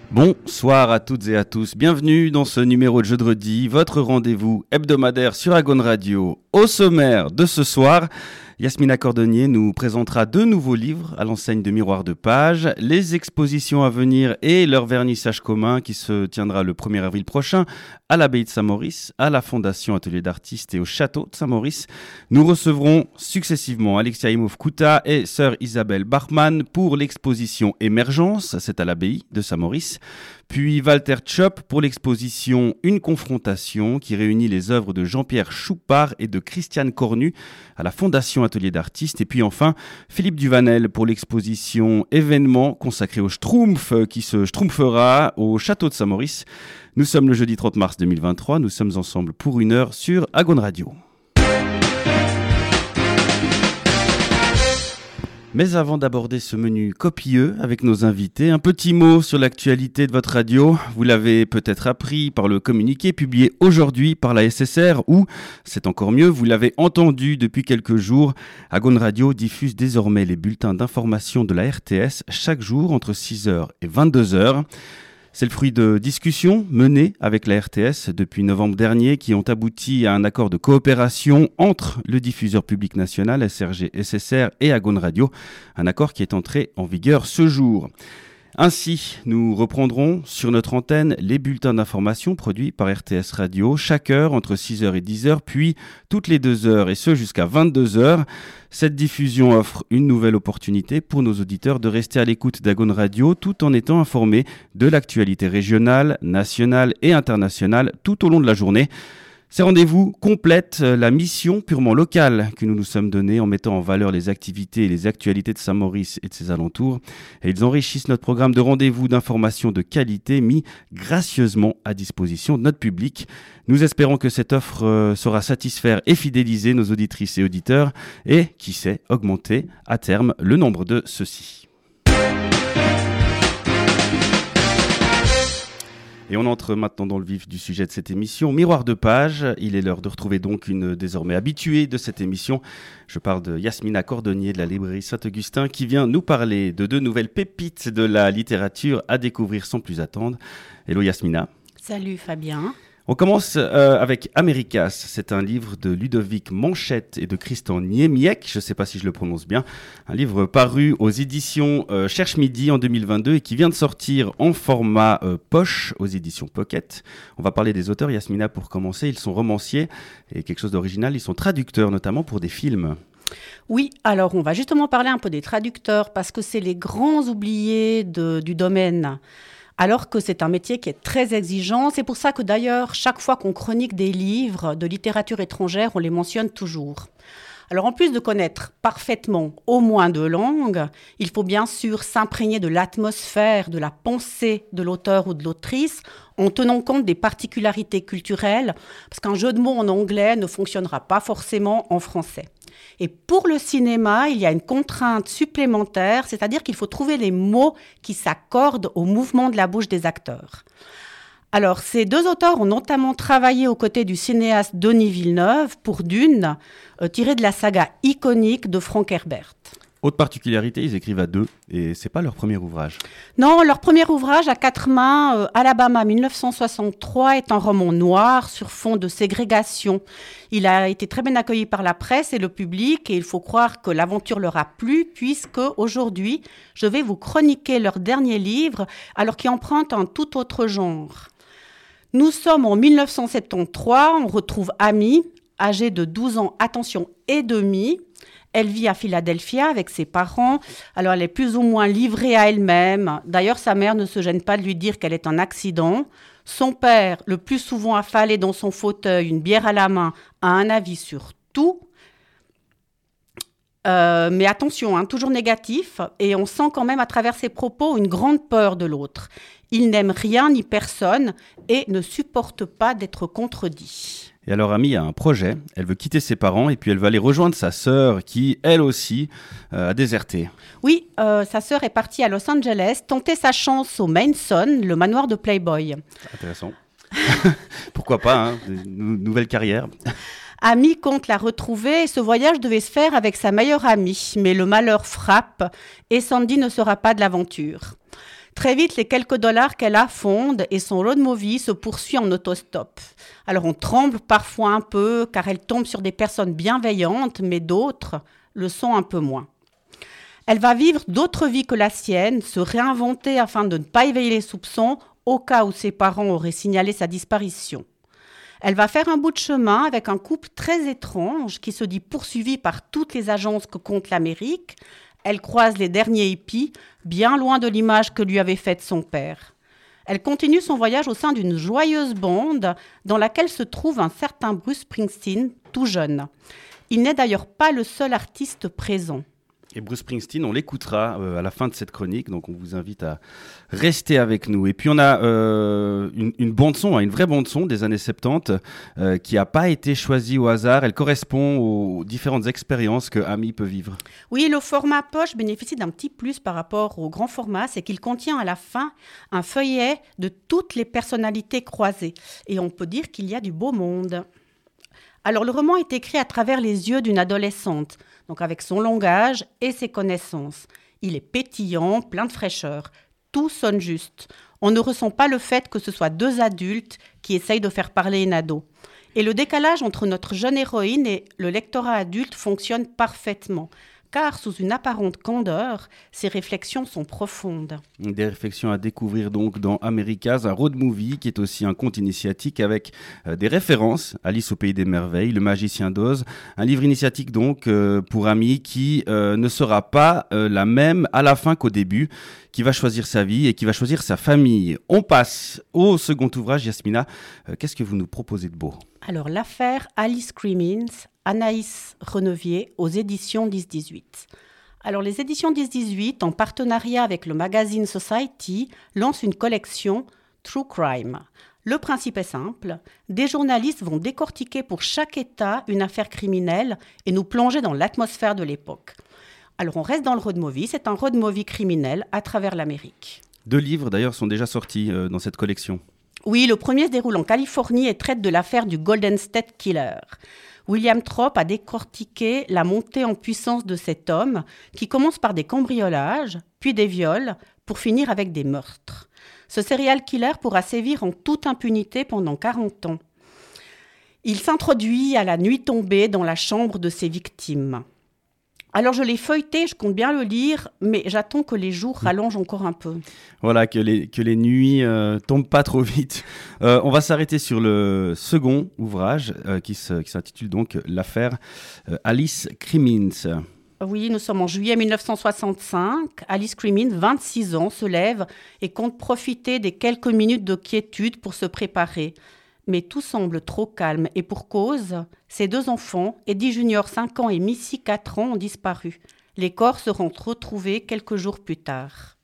Bonsoir à toutes et à tous, bienvenue dans ce numéro de Jeudi, votre rendez-vous hebdomadaire sur Agon Radio. Au sommaire de ce soir, Yasmina Cordonnier nous présentera 2 nouveaux livres à l'enseigne de Miroir de Page, les expositions à venir et leur vernissage commun qui se tiendra le 1er avril prochain à l'abbaye de Saint-Maurice, à la Fondation Atelier d'Artistes et au château de Saint-Maurice. Nous recevrons successivement Alexia Imhoff-Kouta et sœur Isabelle Bachmann pour l'exposition Émergence, c'est à l'abbaye de Saint-Maurice. Puis Walter Tschöp pour l'exposition Une confrontation qui réunit les œuvres de Jean-Pierre Choupart et de Christiane Cornu à la Fondation Atelier d'Artistes. Et puis enfin Philippe Duvanel pour l'exposition Événement consacrée au Schtroumpf qui se schtroumpfera au château de Saint-Maurice. Nous sommes le jeudi 30 mars 2023, nous sommes ensemble pour 1 heure sur Agon Radio. Mais avant d'aborder ce menu copieux avec nos invités, un petit mot sur l'actualité de votre radio. Vous l'avez peut-être appris par le communiqué publié aujourd'hui par la SSR ou, c'est encore mieux, vous l'avez entendu depuis quelques jours. Agon Radio diffuse désormais les bulletins d'information de la RTS chaque jour entre 6h et 22h. C'est le fruit de discussions menées avec la RTS depuis novembre dernier qui ont abouti à un accord de coopération entre le diffuseur public national SRG SSR et Agon Radio, un accord qui est entré en vigueur ce jour. Ainsi, nous reprendrons sur notre antenne les bulletins d'information produits par RTS Radio chaque heure entre 6h et 10h, puis toutes les 2 heures et ce jusqu'à 22h. Cette diffusion offre une nouvelle opportunité pour nos auditeurs de rester à l'écoute d'Agon Radio tout en étant informés de l'actualité régionale, nationale et internationale tout au long de la journée. Ces rendez-vous complètent la mission purement locale que nous nous sommes donnée en mettant en valeur les activités et les actualités de Saint-Maurice et de ses alentours. Et ils enrichissent notre programme de rendez-vous d'information de qualité mis gracieusement à disposition de notre public. Nous espérons que cette offre saura satisfaire et fidéliser nos auditrices et auditeurs et, qui sait, augmenter à terme le nombre de ceux-ci. Et on entre maintenant dans le vif du sujet de cette émission, Miroir de Page. Il est l'heure de retrouver donc une désormais habituée de cette émission. Je parle de Yasmina Cordonnier de la librairie Saint-Augustin qui vient nous parler de 2 nouvelles pépites de la littérature à découvrir sans plus attendre. Hello Yasmina. Salut Fabien. On commence avec Americas. C'est un livre de Ludovic Manchette et de Christian Niemiec, je ne sais pas si je le prononce bien, un livre paru aux éditions Cherche Midi en 2022 et qui vient de sortir en format poche aux éditions Pocket. On va parler des auteurs, Yasmina, pour commencer. Ils sont romanciers et quelque chose d'original, ils sont traducteurs notamment pour des films. Oui, alors on va justement parler un peu des traducteurs parce que c'est les grands oubliés du domaine. Alors que c'est un métier qui est très exigeant. C'est pour ça que d'ailleurs, chaque fois qu'on chronique des livres de littérature étrangère, on les mentionne toujours. Alors en plus de connaître parfaitement au moins 2 langues, il faut bien sûr s'imprégner de l'atmosphère, de la pensée de l'auteur ou de l'autrice, en tenant compte des particularités culturelles, parce qu'un jeu de mots en anglais ne fonctionnera pas forcément en français. Et pour le cinéma, il y a une contrainte supplémentaire, c'est-à-dire qu'il faut trouver les mots qui s'accordent au mouvement de la bouche des acteurs. Alors, ces 2 auteurs ont notamment travaillé aux côtés du cinéaste Denis Villeneuve pour Dune, tiré de la saga iconique de Frank Herbert. Autre particularité, ils écrivent à 2 et c'est pas leur premier ouvrage. Non, leur premier ouvrage à 4 mains, Alabama 1963, est un roman noir sur fond de ségrégation. Il a été très bien accueilli par la presse et le public et il faut croire que l'aventure leur a plu puisque aujourd'hui, je vais vous chroniquer leur dernier livre, alors qui emprunte un tout autre genre. Nous sommes en 1973, on retrouve Amy, âgée de 12 ans, attention, et demi. Elle vit à Philadelphia avec ses parents. Alors, elle est plus ou moins livrée à elle-même. D'ailleurs, sa mère ne se gêne pas de lui dire qu'elle est un accident. Son père, le plus souvent affalé dans son fauteuil, une bière à la main, a un avis sur tout. Mais attention, toujours négatif. Et on sent quand même à travers ses propos une grande peur de l'autre. Il n'aime rien ni personne et ne supporte pas d'être contredit. Et alors Amy a un projet, elle veut quitter ses parents et puis elle va aller rejoindre sa sœur qui, elle aussi, a déserté. Oui, sa sœur est partie à Los Angeles tenter sa chance au Manson, le manoir de Playboy. Intéressant. Pourquoi pas, une nouvelle carrière. Amy compte la retrouver et ce voyage devait se faire avec sa meilleure amie. Mais le malheur frappe et Sandy ne sera pas de l'aventure. Très vite, les quelques dollars qu'elle a fondent et son road movie se poursuit en autostop. Alors on tremble parfois un peu car elle tombe sur des personnes bienveillantes, mais d'autres le sont un peu moins. Elle va vivre d'autres vies que la sienne, se réinventer afin de ne pas éveiller les soupçons au cas où ses parents auraient signalé sa disparition. Elle va faire un bout de chemin avec un couple très étrange qui se dit poursuivi par toutes les agences que compte l'Amérique. Elle croise les derniers hippies, bien loin de l'image que lui avait faite son père. Elle continue son voyage au sein d'une joyeuse bande dans laquelle se trouve un certain Bruce Springsteen, tout jeune. Il n'est d'ailleurs pas le seul artiste présent. Et Bruce Springsteen, on l'écoutera à la fin de cette chronique, donc on vous invite à rester avec nous. Et puis on a une bande-son, une vraie bande-son des années 70 qui n'a pas été choisie au hasard. Elle correspond aux différentes expériences que Amy peut vivre. Oui, le format poche bénéficie d'un petit plus par rapport au grand format, c'est qu'il contient à la fin un feuillet de toutes les personnalités croisées. Et on peut dire qu'il y a du beau monde. Alors le roman est écrit à travers les yeux d'une adolescente, donc avec son langage et ses connaissances. Il est pétillant, plein de fraîcheur. Tout sonne juste. On ne ressent pas le fait que ce soit deux adultes qui essayent de faire parler une ado. Et le décalage entre notre jeune héroïne et le lectorat adulte fonctionne parfaitement. Car sous une apparente candeur, ses réflexions sont profondes. Des réflexions à découvrir donc dans Americas, un road movie qui est aussi un conte initiatique avec des références. Alice au pays des merveilles, Le magicien d'Oz, un livre initiatique donc pour Amy qui ne sera pas la même à la fin qu'au début, qui va choisir sa vie et qui va choisir sa famille. On passe au second ouvrage, Yasmina. Qu'est-ce que vous nous proposez de beau ? Alors, l'affaire Alice Crimmins, Anaïs Renevier, aux éditions 10-18. Alors, les éditions 10-18, en partenariat avec le magazine Society, lancent une collection True Crime. Le principe est simple, des journalistes vont décortiquer pour chaque État une affaire criminelle et nous plonger dans l'atmosphère de l'époque. Alors, on reste dans le road movie, c'est un road movie criminel à travers l'Amérique. 2 livres, d'ailleurs, sont déjà sortis dans cette collection. Oui, le premier se déroule en Californie et traite de l'affaire du Golden State Killer. William Tropp a décortiqué la montée en puissance de cet homme qui commence par des cambriolages, puis des viols, pour finir avec des meurtres. Ce serial killer pourra sévir en toute impunité pendant 40 ans. Il s'introduit à la nuit tombée dans la chambre de ses victimes. Alors je l'ai feuilleté, je compte bien le lire, mais j'attends que les jours rallongent encore un peu. Voilà, que les nuits tombent pas trop vite. On va s'arrêter sur le second ouvrage qui s'intitule donc l'affaire Alice Crimmins. Oui, nous sommes en juillet 1965. Alice Crimmins, 26 ans, se lève et compte profiter des quelques minutes de quiétude pour se préparer. Mais tout semble trop calme et pour cause, ses 2 enfants, Eddie Junior 5 ans et Missy 4 ans, ont disparu. Les corps seront retrouvés quelques jours plus tard.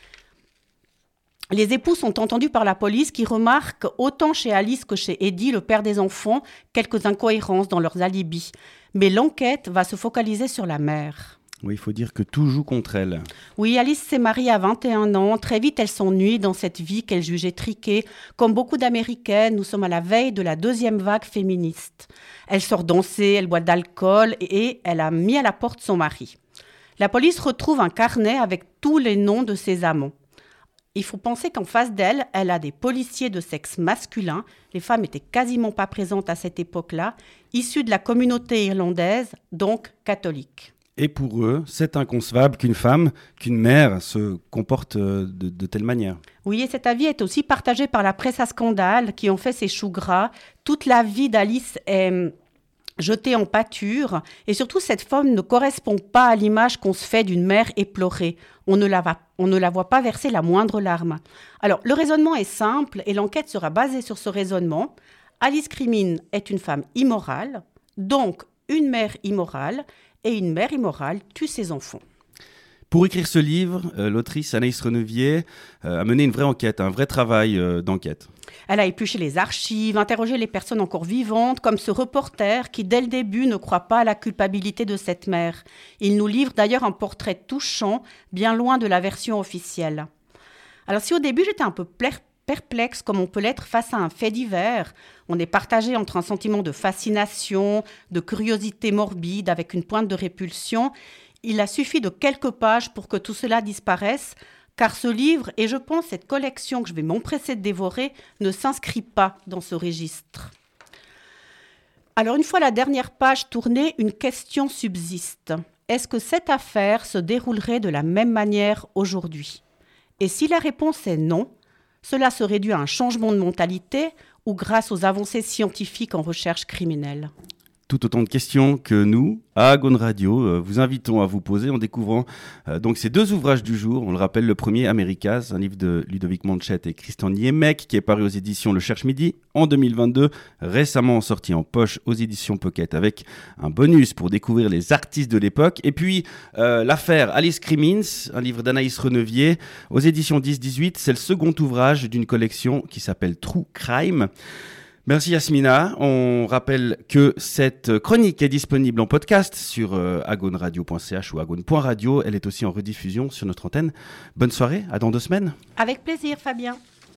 Les époux sont entendus par la police qui remarque, autant chez Alice que chez Eddie, le père des enfants, quelques incohérences dans leurs alibis. Mais l'enquête va se focaliser sur la mère. Oui, il faut dire que tout joue contre elle. Oui, Alice s'est mariée à 21 ans. Très vite, elle s'ennuie dans cette vie qu'elle jugeait triquée. Comme beaucoup d'Américaines, nous sommes à la veille de la 2e vague féministe. Elle sort danser, elle boit d'alcool et elle a mis à la porte son mari. La police retrouve un carnet avec tous les noms de ses amants. Il faut penser qu'en face d'elle, elle a des policiers de sexe masculin. Les femmes n'étaient quasiment pas présentes à cette époque-là, issues de la communauté irlandaise, donc catholique. Et pour eux, c'est inconcevable qu'une mère se comporte de telle manière. Oui, et cet avis est aussi partagé par la presse à scandale qui en fait ses choux gras. Toute la vie d'Alice est jetée en pâture. Et surtout, cette femme ne correspond pas à l'image qu'on se fait d'une mère éplorée. On ne la voit pas verser la moindre larme. Alors, le raisonnement est simple et l'enquête sera basée sur ce raisonnement. Alice Crimmins est une femme immorale, donc une mère immorale, et une mère immorale tue ses enfants. Pour écrire ce livre, l'autrice Anaïs Renevier a mené une vraie enquête, un vrai travail d'enquête. Elle a épluché les archives, interrogé les personnes encore vivantes, comme ce reporter qui, dès le début, ne croit pas à la culpabilité de cette mère. Il nous livre d'ailleurs un portrait touchant, bien loin de la version officielle. Alors si au début j'étais un peu perplexe, comme on peut l'être face à un fait divers, on est partagé entre un sentiment de fascination, de curiosité morbide avec une pointe de répulsion. Il a suffi de quelques pages pour que tout cela disparaisse, car ce livre, et je pense cette collection que je vais m'empresser de dévorer, ne s'inscrit pas dans ce registre. Alors, une fois la dernière page tournée, une question subsiste. Est-ce que cette affaire se déroulerait de la même manière aujourd'hui ? Et si la réponse est non, cela serait dû à un changement de mentalité ou grâce aux avancées scientifiques en recherche criminelle ? Tout autant de questions que nous, à Agone Radio, vous invitons à vous poser en découvrant donc ces deux ouvrages du jour. On le rappelle, le premier, Americas, un livre de Ludovic Manchet et Christian Niemek, qui est paru aux éditions Le Cherche-Midi en 2022, récemment sorti en poche aux éditions Pocket, avec un bonus pour découvrir les artistes de l'époque. Et puis, l'affaire Alice Crimmins, un livre d'Anaïs Renevier, aux éditions 10-18. C'est le second ouvrage d'une collection qui s'appelle True Crime. Merci Yasmina. On rappelle que cette chronique est disponible en podcast sur agoneradio.ch ou agone.radio. Elle est aussi en rediffusion sur notre antenne. Bonne soirée, à dans 2 semaines. Avec plaisir, Fabien.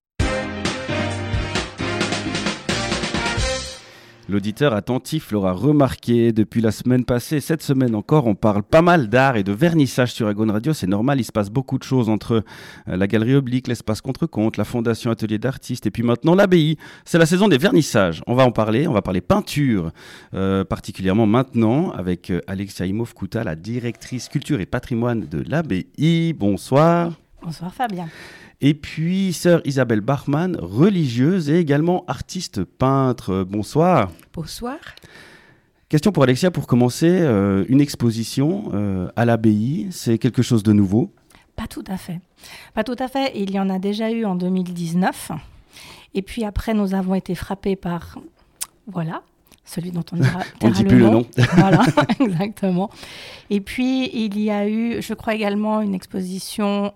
L'auditeur attentif l'aura remarqué depuis la semaine passée. Cette semaine encore, on parle pas mal d'art et de vernissage sur Agone Radio. C'est normal, il se passe beaucoup de choses entre la Galerie Oblique, l'Espace Contre-Compte, la Fondation Atelier d'Artistes et puis maintenant l'Abbaye. C'est la saison des vernissages. On va parler peinture, particulièrement maintenant avec Alexia Imov-Kouta, la directrice culture et patrimoine de l'Abbaye. Bonsoir. Bonsoir Fabien. Et puis, sœur Isabelle Bachmann, religieuse et également artiste peintre. Bonsoir. Bonsoir. Question pour Alexia, pour commencer, une exposition à l'abbaye, c'est quelque chose de nouveau ? Pas tout à fait. Pas tout à fait. Il y en a déjà eu en 2019. Et puis après, nous avons été frappés par, voilà, celui dont on dira on ne dit plus le nom. Voilà, exactement. Et puis, il y a eu, je crois également, une exposition,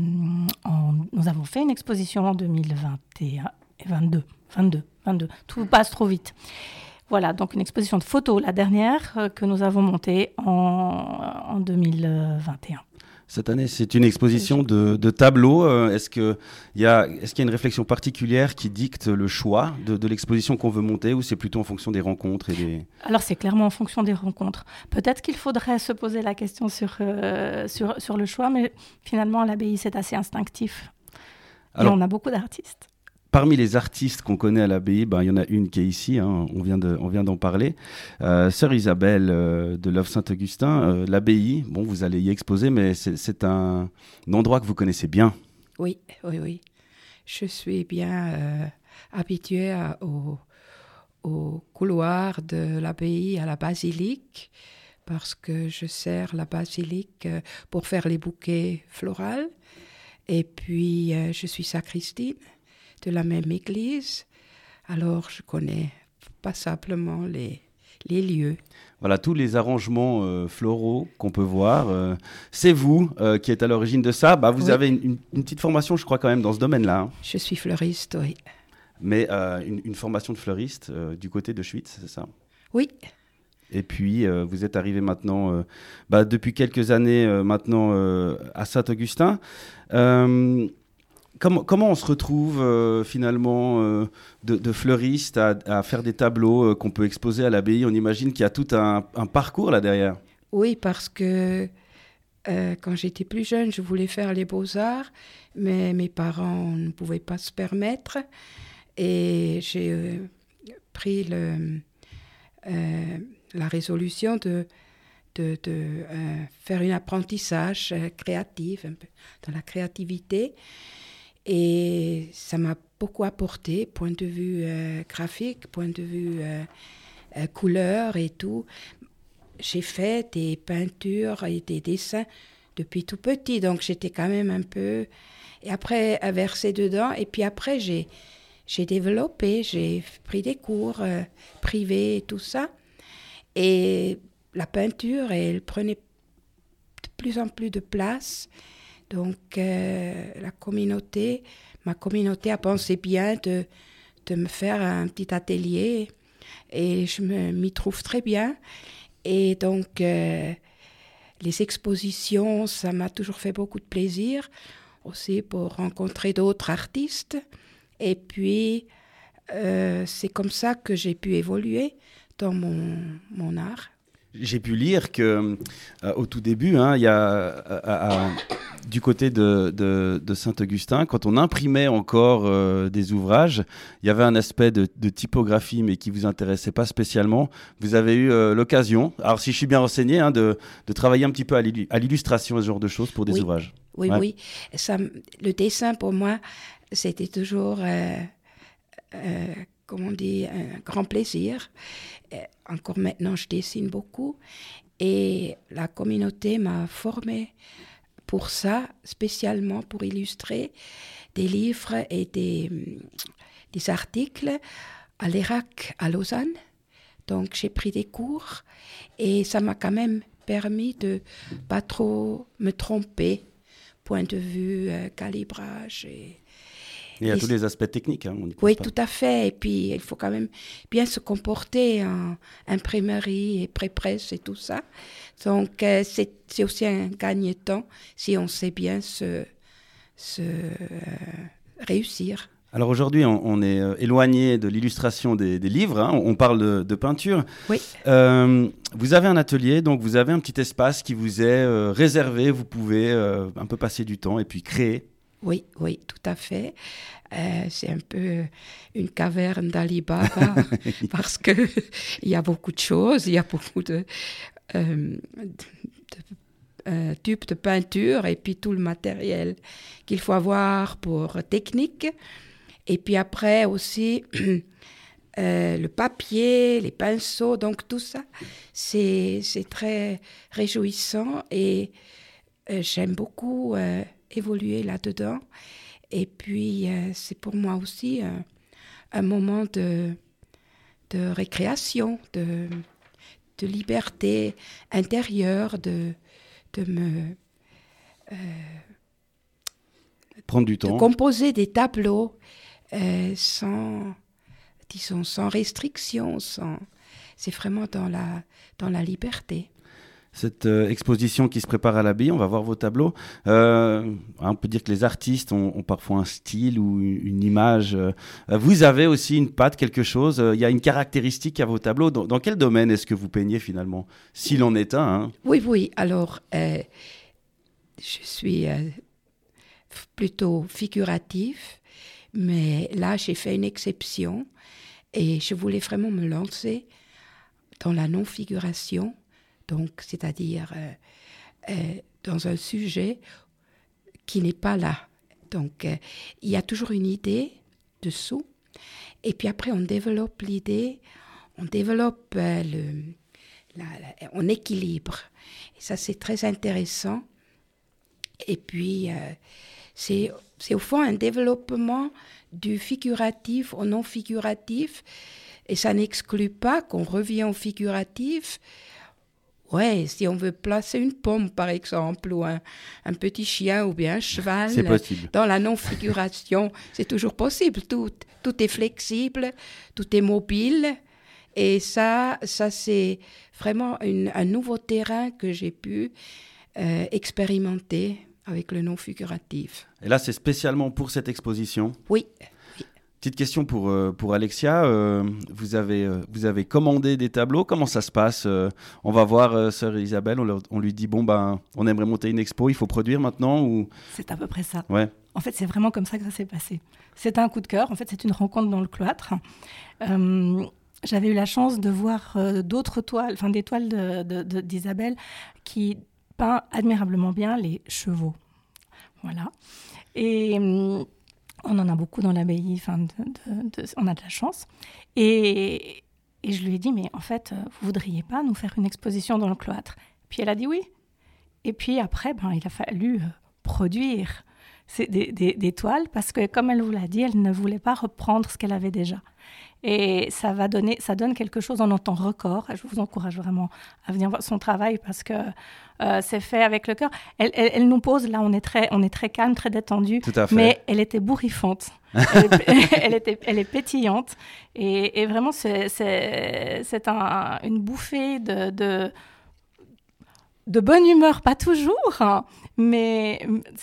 nous avons fait une exposition en 2021 et 22. Tout passe trop vite. Voilà, donc une exposition de photos, la dernière, que nous avons montée en 2021. Cette année, c'est une exposition de tableaux. Est-ce qu'il y a une réflexion particulière qui dicte le choix de l'exposition qu'on veut monter, ou c'est plutôt en fonction des rencontres Alors, c'est clairement en fonction des rencontres. Peut-être qu'il faudrait se poser la question sur le choix, mais finalement, à l'abbaye, c'est assez instinctif. Alors, et on a beaucoup d'artistes. Parmi les artistes qu'on connaît à l'abbaye, il y en a une qui est ici, on vient d'en parler. Sœur Isabelle de l'œuvre Saint-Augustin, l'abbaye, vous allez y exposer, mais c'est un endroit que vous connaissez bien. Oui. Je suis bien habituée au couloir de l'abbaye à la basilique, parce que je sers la basilique pour faire les bouquets floraux. Et puis, je suis sacristine de la même église, alors je connais passablement les lieux. Voilà, tous les arrangements floraux qu'on peut voir, c'est vous qui êtes à l'origine de ça. Vous avez une petite formation, je crois, quand même, dans ce domaine-là. Je suis fleuriste, oui. Mais une formation de fleuriste du côté de Schwytz, c'est ça ? Oui. Et puis, vous êtes arrivé maintenant, depuis quelques années maintenant, à Saint-Augustin. Comment on se retrouve finalement de fleuriste à faire des tableaux qu'on peut exposer à l'abbaye ? On imagine qu'il y a tout un parcours là derrière. Oui, parce que quand j'étais plus jeune, je voulais faire les beaux-arts, mais mes parents ne pouvaient pas se permettre. Et j'ai pris la résolution de faire un apprentissage créatif, un peu dans la créativité. Et ça m'a beaucoup apporté, point de vue graphique, point de vue couleur et tout. J'ai fait des peintures et des dessins depuis tout petit, donc j'étais quand même un peu... Et après, versé dedans, et puis après, j'ai développé, j'ai pris des cours privés et tout ça. Et la peinture, elle prenait de plus en plus de place. Donc, ma communauté a pensé bien de me faire un petit atelier et je m'y trouve très bien. Et donc, les expositions, ça m'a toujours fait beaucoup de plaisir, aussi pour rencontrer d'autres artistes. Et puis, c'est comme ça que j'ai pu évoluer dans mon art. J'ai pu lire que au tout début, il y a du côté de Saint-Augustin, quand on imprimait encore des ouvrages, il y avait un aspect de typographie, mais qui vous intéressait pas spécialement. Vous avez eu l'occasion, alors si je suis bien renseigné, de travailler un petit peu à l'illustration, ce genre de choses pour des ouvrages. Oui, oui. Le dessin pour moi, c'était toujours, comment on dit, un grand plaisir. Encore maintenant, je dessine beaucoup et la communauté m'a formée pour ça, spécialement pour illustrer des livres et des articles à l'ERAC à Lausanne. Donc, j'ai pris des cours et ça m'a quand même permis de pas trop me tromper, point de vue calibrage Et à tous les aspects techniques. Oui, tout à fait. Et puis, il faut quand même bien se comporter en imprimerie et pré-presse et tout ça. Donc, c'est aussi un gagne-temps si on sait bien se réussir. Alors aujourd'hui, on est éloigné de l'illustration des livres. On parle de peinture. Oui. Vous avez un atelier, donc vous avez un petit espace qui vous est réservé. Vous pouvez un peu passer du temps et puis créer. Oui, oui, tout à fait. C'est un peu une caverne d'Ali Baba parce qu'il y a beaucoup de choses, il y a beaucoup de tubes de peinture et puis tout le matériel qu'il faut avoir pour technique. Et puis après aussi le papier, les pinceaux, donc tout ça, c'est très réjouissant et j'aime beaucoup évoluer là-dedans. Et puis, c'est pour moi aussi un moment de récréation, de liberté intérieure, de me... prendre du temps. De composer des tableaux sans restriction. C'est vraiment dans la liberté. Cette exposition qui se prépare à l'abbaye, on va voir vos tableaux. On peut dire que les artistes ont parfois un style ou une image. Vous avez aussi une patte, quelque chose. Il y a une caractéristique à vos tableaux. Dans quel domaine est-ce que vous peignez finalement, s'il en est un Oui. Alors, je suis plutôt figuratif, mais là, j'ai fait une exception et je voulais vraiment me lancer dans la non-figuration. Donc, c'est-à-dire dans un sujet qui n'est pas là. Donc, il y a toujours une idée dessous. Et puis après, on développe l'idée, on développe on équilibre. Et ça, c'est très intéressant. Et puis, c'est au fond un développement du figuratif au non-figuratif. Et ça n'exclut pas qu'on revient au figuratif. Ouais, si on veut placer une pomme, par exemple, ou un petit chien ou bien un cheval, c'est possible. Dans la non-figuration, c'est toujours possible. Tout est flexible, tout est mobile. Et ça c'est vraiment un nouveau terrain que j'ai pu expérimenter avec le non-figuratif. Et là, c'est spécialement pour cette exposition ? Oui. Petite question pour Alexia, vous avez commandé des tableaux, comment ça se passe ? On va voir sœur Isabelle, on lui dit on aimerait monter une expo, il faut produire maintenant ou... C'est à peu près ça. Ouais. En fait, c'est vraiment comme ça que ça s'est passé. C'est un coup de cœur, en fait c'est une rencontre dans le cloître. J'avais eu la chance de voir d'autres toiles, des toiles d'Isabelle qui peint admirablement bien les chevaux. Voilà. Et... on en a beaucoup dans l'abbaye, on a de la chance. Et je lui ai dit, mais en fait, vous voudriez pas nous faire une exposition dans le cloître ? Puis elle a dit oui. Et puis après, il a fallu produire des toiles parce que, comme elle vous l'a dit, elle ne voulait pas reprendre ce qu'elle avait déjà. Et ça donne quelque chose en temps record. Je vous encourage vraiment à venir voir son travail parce que c'est fait avec le cœur. Elle nous pose, là, on est très calme, très détendu. Tout à fait. Mais elle était bourrifante. Elle est pétillante. Et vraiment, c'est une bouffée de bonne humeur, pas toujours, mais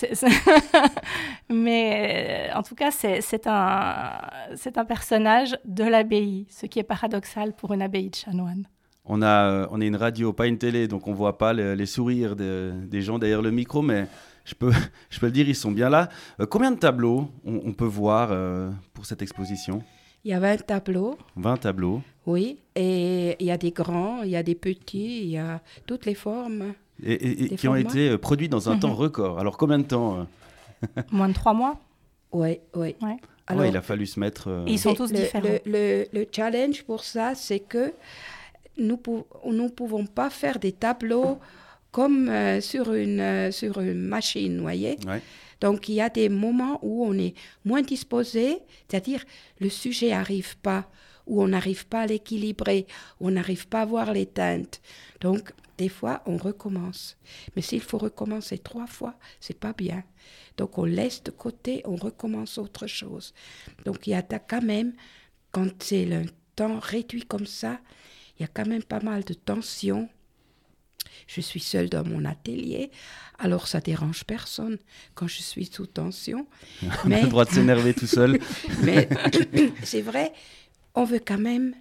en tout cas, c'est un personnage de l'abbaye, ce qui est paradoxal pour une abbaye de chanoines. On est une radio, pas une télé, donc on ne voit pas les sourires des gens derrière le micro, mais je peux le dire, ils sont bien là. Combien de tableaux on peut voir pour cette exposition ? Il y a 20 tableaux. 20 tableaux. Oui, et il y a des grands, il y a des petits, il y a toutes les formes. Et qui ont été produits dans un temps record. Alors combien de temps Moins de 3 mois. Oui. Ouais. Alors, il a fallu se mettre... Ils sont tous différents. Le challenge pour ça, c'est que nous ne pouvons pas faire des tableaux comme sur une machine, vous voyez. Ouais. Donc, il y a des moments où on est moins disposé, c'est-à-dire le sujet n'arrive pas, où on n'arrive pas à l'équilibrer, où on n'arrive pas à voir les teintes. Donc, des fois, on recommence. Mais s'il faut recommencer 3 fois, c'est pas bien. Donc, on laisse de côté, on recommence autre chose. Donc, il y a quand même, quand c'est le temps réduit comme ça, il y a quand même pas mal de tension. Je suis seule dans mon atelier, alors ça dérange personne quand je suis sous tension. On a le droit de s'énerver tout seul. Mais c'est vrai, on veut quand même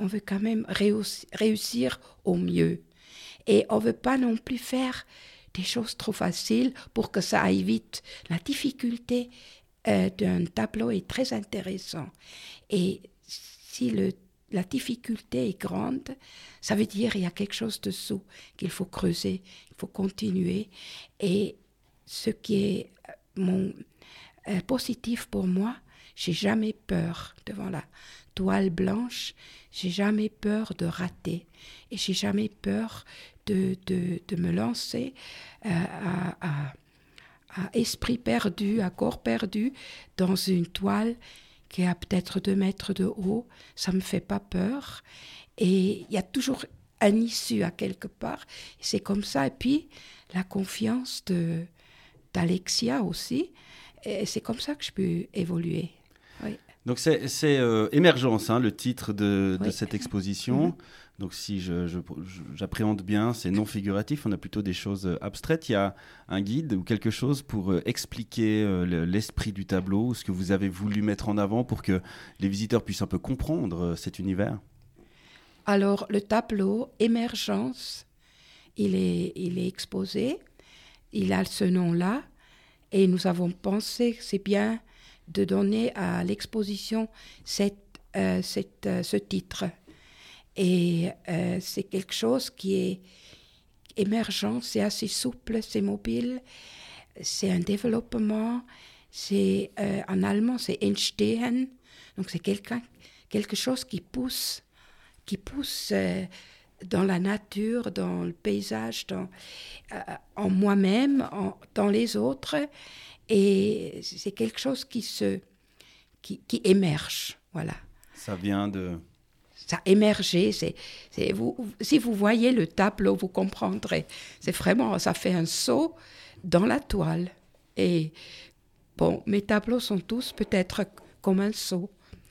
réussir au mieux. Et on ne veut pas non plus faire des choses trop faciles pour que ça aille vite. La difficulté d'un tableau est très intéressant. Et si la difficulté est grande, ça veut dire qu'il y a quelque chose dessous qu'il faut creuser, il faut continuer. Et ce qui est positif pour moi, j'ai jamais peur devant la toile blanche, j'ai jamais peur de rater et j'ai jamais peur de me lancer à esprit perdu, à corps perdu dans une toile qui a peut-être 2 mètres de haut. Ça me fait pas peur et il y a toujours un issue à quelque part. Et c'est comme ça. Et puis la confiance d'Alexia aussi. Et c'est comme ça que je peux évoluer. Oui. Donc c'est Émergence, hein, le titre de cette exposition. Mm-hmm. Donc si j'appréhende bien, c'est non figuratif, on a plutôt des choses abstraites. Il y a un guide ou quelque chose pour expliquer l'esprit du tableau, ou ce que vous avez voulu mettre en avant pour que les visiteurs puissent un peu comprendre cet univers. Alors le tableau Émergence, il est exposé, il a ce nom-là, et nous avons pensé que c'est bien de donner à l'exposition ce titre. Et c'est quelque chose qui est émergent, c'est assez souple, c'est mobile, c'est un développement, c'est en allemand c'est entstehen, donc c'est quelque chose qui pousse dans la nature, dans le paysage, en moi-même, dans les autres, et c'est quelque chose qui émerge, voilà. Ça vient de... Ça a émergé, si vous voyez le tableau, vous comprendrez. C'est vraiment, ça fait un saut dans la toile. Et bon, mes tableaux sont tous peut-être comme un saut.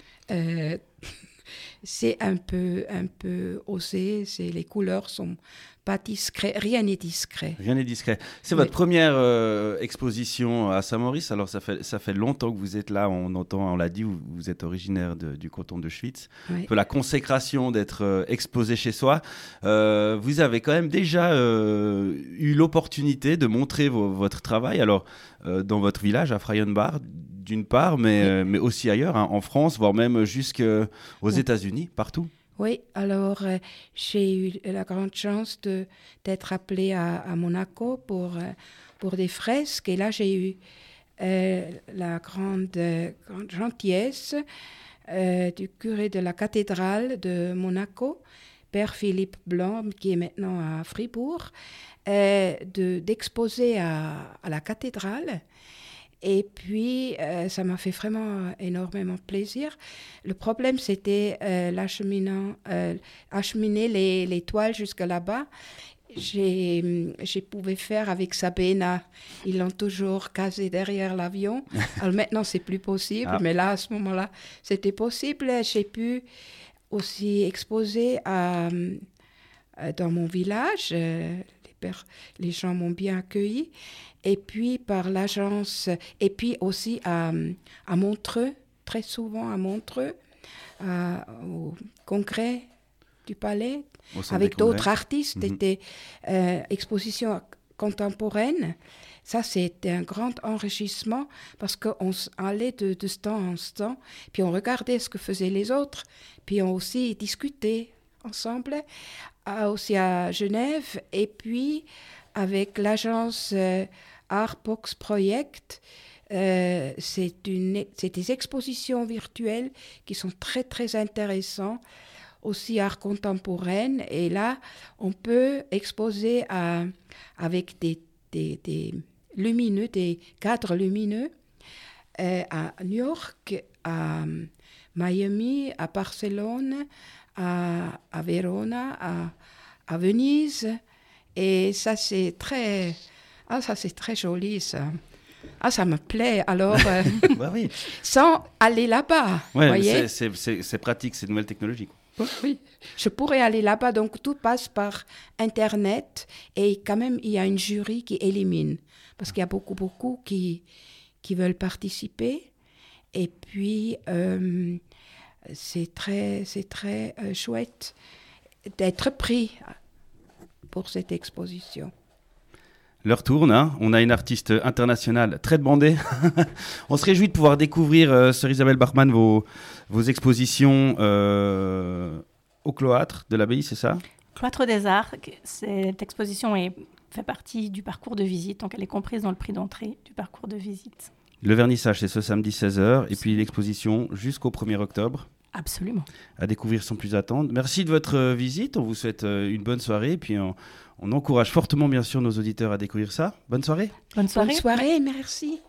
C'est un peu osé, les couleurs sont pas discrètes, rien n'est discret. Rien n'est discret. C'est votre première exposition à Saint-Maurice, alors ça fait longtemps que vous êtes là, on l'a dit, vous êtes originaire du canton de Schwytz. Oui. La consécration d'être exposé chez soi. Vous avez quand même déjà eu l'opportunité de montrer votre travail, alors dans votre village à Frauenbach, d'une part, mais aussi ailleurs, hein, en France, voire même jusqu'aux États-Unis, partout. Oui, alors j'ai eu la grande chance d'être appelée à Monaco pour des fresques. Et là, j'ai eu la grande gentillesse du curé de la cathédrale de Monaco, Père Philippe Blanc, qui est maintenant à Fribourg, d'exposer à la cathédrale. Et puis, ça m'a fait vraiment énormément plaisir. Le problème, c'était acheminer les toiles jusque là-bas. J'ai pouvais faire avec Sabena. Ils l'ont toujours casé derrière l'avion. Alors maintenant, c'est plus possible. Mais là, à ce moment-là, c'était possible. J'ai pu aussi exposer dans mon village. Les gens m'ont bien accueilli. Et puis par l'agence, et puis aussi à Montreux, très souvent à Montreux, au congrès du Palais, Au centre avec des congrès. d'autres artistes. C'était exposition contemporaine. Ça, c'était un grand enrichissement parce qu'on allait de stand en stand, puis on regardait ce que faisaient les autres, puis on aussi discutait ensemble, aussi à Genève, et puis avec l'agence Artbox Project. C'est des expositions virtuelles qui sont très, très intéressantes, aussi art contemporain. Et là, on peut exposer avec des lumineux, des cadres lumineux à New York, à Miami, à Barcelone, à Verona, à Venise. Et ça, c'est très joli, ça. Ah, ça me plaît. Alors, Bah oui. sans aller là-bas, Ouais, voyez. c'est pratique, c'est de nouvelles technologies. Oui, je pourrais aller là-bas. Donc, tout passe par Internet. Et quand même, il y a une jury qui élimine. Parce qu'il y a beaucoup qui veulent participer. Et puis, c'est très chouette d'être pris pour cette exposition. L'heure tourne, hein. On a une artiste internationale très demandée. On se réjouit de pouvoir découvrir, sœur Isabelle Bachmann, vos expositions au cloître de l'abbaye, c'est ça ? Cloître des Arts, cette exposition fait partie du parcours de visite, donc elle est comprise dans le prix d'entrée du parcours de visite. Le vernissage, c'est ce samedi 16h, et puis l'exposition jusqu'au 1er octobre. Absolument. À découvrir sans plus attendre. Merci de votre visite, on vous souhaite une bonne soirée, et puis on encourage fortement bien sûr nos auditeurs à découvrir ça. Bonne soirée. Bonne soirée. Bonne soirée, merci.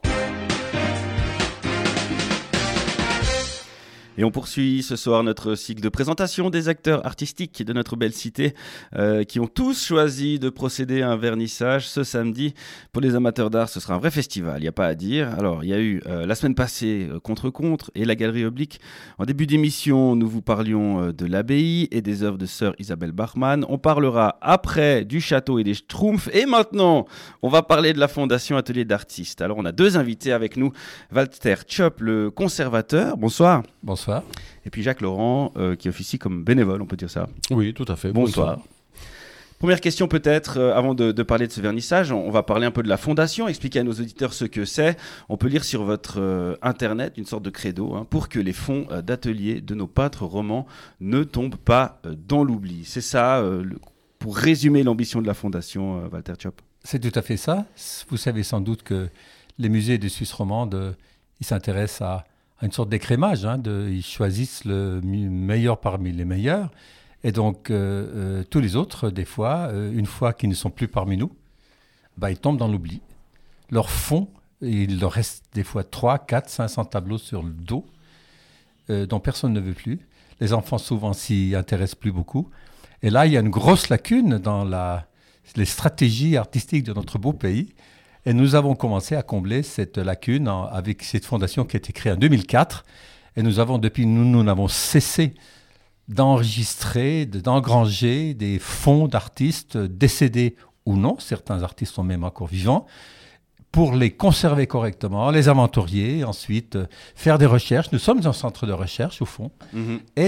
Et on poursuit ce soir notre cycle de présentation des acteurs artistiques de notre belle cité qui ont tous choisi de procéder à un vernissage ce samedi. Pour les amateurs d'art, ce sera un vrai festival, il n'y a pas à dire. Alors, il y a eu la semaine passée Contre-Contre et la Galerie Oblique. En début d'émission, nous vous parlions de l'abbaye et des œuvres de sœur Isabelle Bachmann. On parlera après du château et des Schtroumpfs. Et maintenant, on va parler de la Fondation Atelier d'Artistes. Alors, on a deux invités avec nous. Walter Tschöp, le conservateur. Bonsoir. Bonsoir. Et puis Jacques Laurent, qui officie comme bénévole, on peut dire ça. Oui, tout à fait. Bonsoir. Première question peut-être, avant de parler de ce vernissage, on va parler un peu de la Fondation, expliquer à nos auditeurs ce que c'est. On peut lire sur votre internet une sorte de credo, hein, pour que les fonds d'atelier de nos peintres romans ne tombent pas dans l'oubli. C'est ça, pour résumer l'ambition de la Fondation, Walter Tschöp. C'est tout à fait ça. Vous savez sans doute que les musées de Suisse romande, ils s'intéressent à une sorte d'écrémage, hein, ils choisissent le meilleur parmi les meilleurs. Et donc, tous les autres, des fois, une fois qu'ils ne sont plus parmi nous, ils tombent dans l'oubli. Leur fonds, il leur reste des fois 300, 400, 500 tableaux sur le dos, dont personne ne veut plus. Les enfants, souvent, s'y intéressent plus beaucoup. Et là, il y a une grosse lacune dans les stratégies artistiques de notre beau pays. Et nous avons commencé à combler cette lacune avec cette fondation qui a été créée en 2004. Et depuis, nous n'avons cessé d'enregistrer, d'engranger des fonds d'artistes décédés ou non. Certains artistes sont même encore vivants, pour les conserver correctement, les inventorier, ensuite faire des recherches. Nous sommes un centre de recherche, au fond, et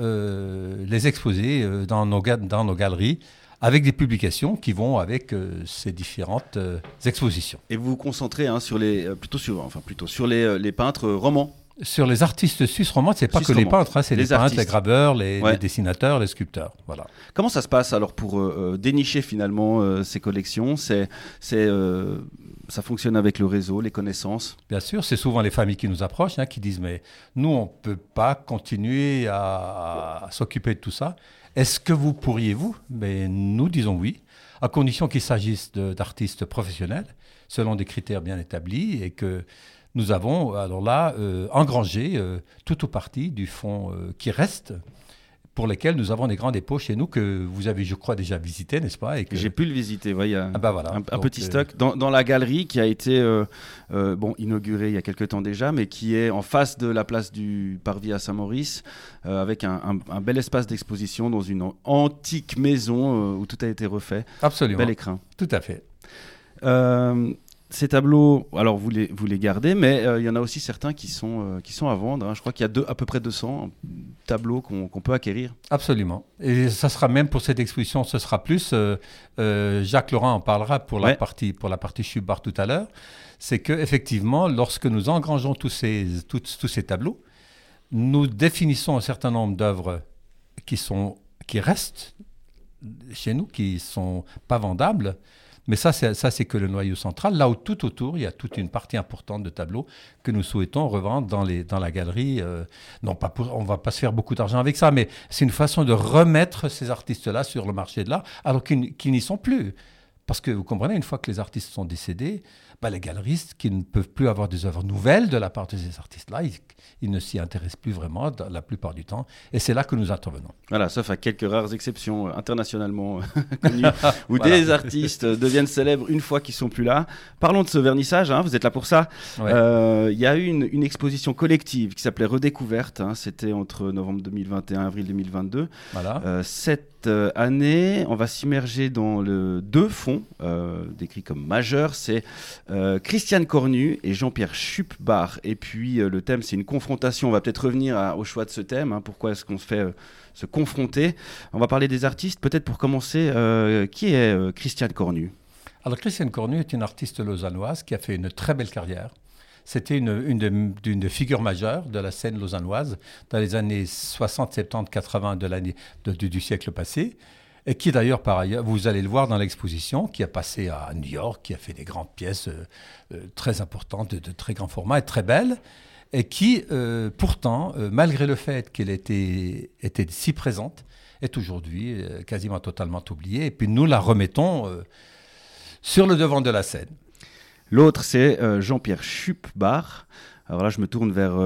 de les exposer dans nos galeries, avec des publications qui vont avec ces différentes expositions. Et vous vous concentrez plutôt sur les peintres romans. Sur les artistes suisses romans, c'est pas que les peintres, hein, c'est les peintres, artistes. les graveurs, les dessinateurs, les sculpteurs. Voilà. Comment ça se passe alors pour dénicher finalement ces collections ? Ça fonctionne avec le réseau, les connaissances ? Bien sûr, c'est souvent les familles qui nous approchent, hein, qui disent « mais nous, on ne peut pas continuer à s'occuper de tout ça. Est-ce que vous pourriez, vous ?» Mais nous disons oui, à condition qu'il s'agisse d'artistes professionnels, selon des critères bien établis, et que nous avons alors là engrangé tout ou partie du fonds qui reste, pour lesquels nous avons des grands dépôts chez nous que vous avez, je crois, déjà visité, n'est-ce pas ? J'ai pu le visiter, il y a voilà. un petit stock dans la galerie qui a été inaugurée il y a quelques temps déjà, mais qui est en face de la place du Parvis à Saint-Maurice, avec un bel espace d'exposition dans une antique maison où tout a été refait. Absolument. Bel écrin. Tout à fait. Ces tableaux, alors vous les gardez, mais il y en a aussi certains qui sont à vendre. Hein. Je crois qu'il y a à peu près 200 tableaux qu'on peut acquérir. Absolument. Et ça sera même pour cette exposition, ce sera plus. Jacques Laurent en parlera pour la partie Schubart tout à l'heure. C'est qu'effectivement, lorsque nous engrangeons tous ces tableaux, nous définissons un certain nombre d'œuvres qui restent chez nous, qui ne sont pas vendables. Mais ça, c'est que le noyau central. Là où tout autour, il y a toute une partie importante de tableaux que nous souhaitons revendre dans la galerie. On ne va pas se faire beaucoup d'argent avec ça, mais c'est une façon de remettre ces artistes-là sur le marché de l'art, alors qu'ils n'y sont plus. Parce que vous comprenez, une fois que les artistes sont décédés, les galeristes qui ne peuvent plus avoir des œuvres nouvelles de la part de ces artistes-là, ils ne s'y intéressent plus vraiment la plupart du temps. Et c'est là que nous intervenons. Voilà, sauf à quelques rares exceptions internationalement connues, où des artistes deviennent célèbres une fois qu'ils ne sont plus là. Parlons de ce vernissage, hein, vous êtes là pour ça. Ouais. Y a eu une exposition collective qui s'appelait Redécouverte. Hein, c'était entre novembre 2021 et avril 2022. Voilà. Cette année, on va s'immerger dans deux fonds décrits comme majeurs. C'est Christiane Cornu et Jean-Pierre Schupbach. Et puis le thème, c'est une confrontation. On va peut-être revenir au choix de ce thème. Hein, pourquoi est-ce qu'on se fait se confronter? On va parler des artistes. Peut-être pour commencer, qui est Christiane Cornu? Alors Christiane Cornu est une artiste lausannoise qui a fait une très belle carrière. C'était une des figures majeures de la scène lausannoise dans les années 60, 70, 80 du siècle passé. Et qui d'ailleurs, par ailleurs, vous allez le voir dans l'exposition, qui a passé à New York, qui a fait des grandes pièces très importantes, de très grand format et très belles, et qui, pourtant, malgré le fait qu'elle était si présente, est aujourd'hui quasiment totalement oubliée. Et puis nous la remettons sur le devant de la scène. L'autre, c'est Jean-Pierre Schupbach. Alors là, je me tourne vers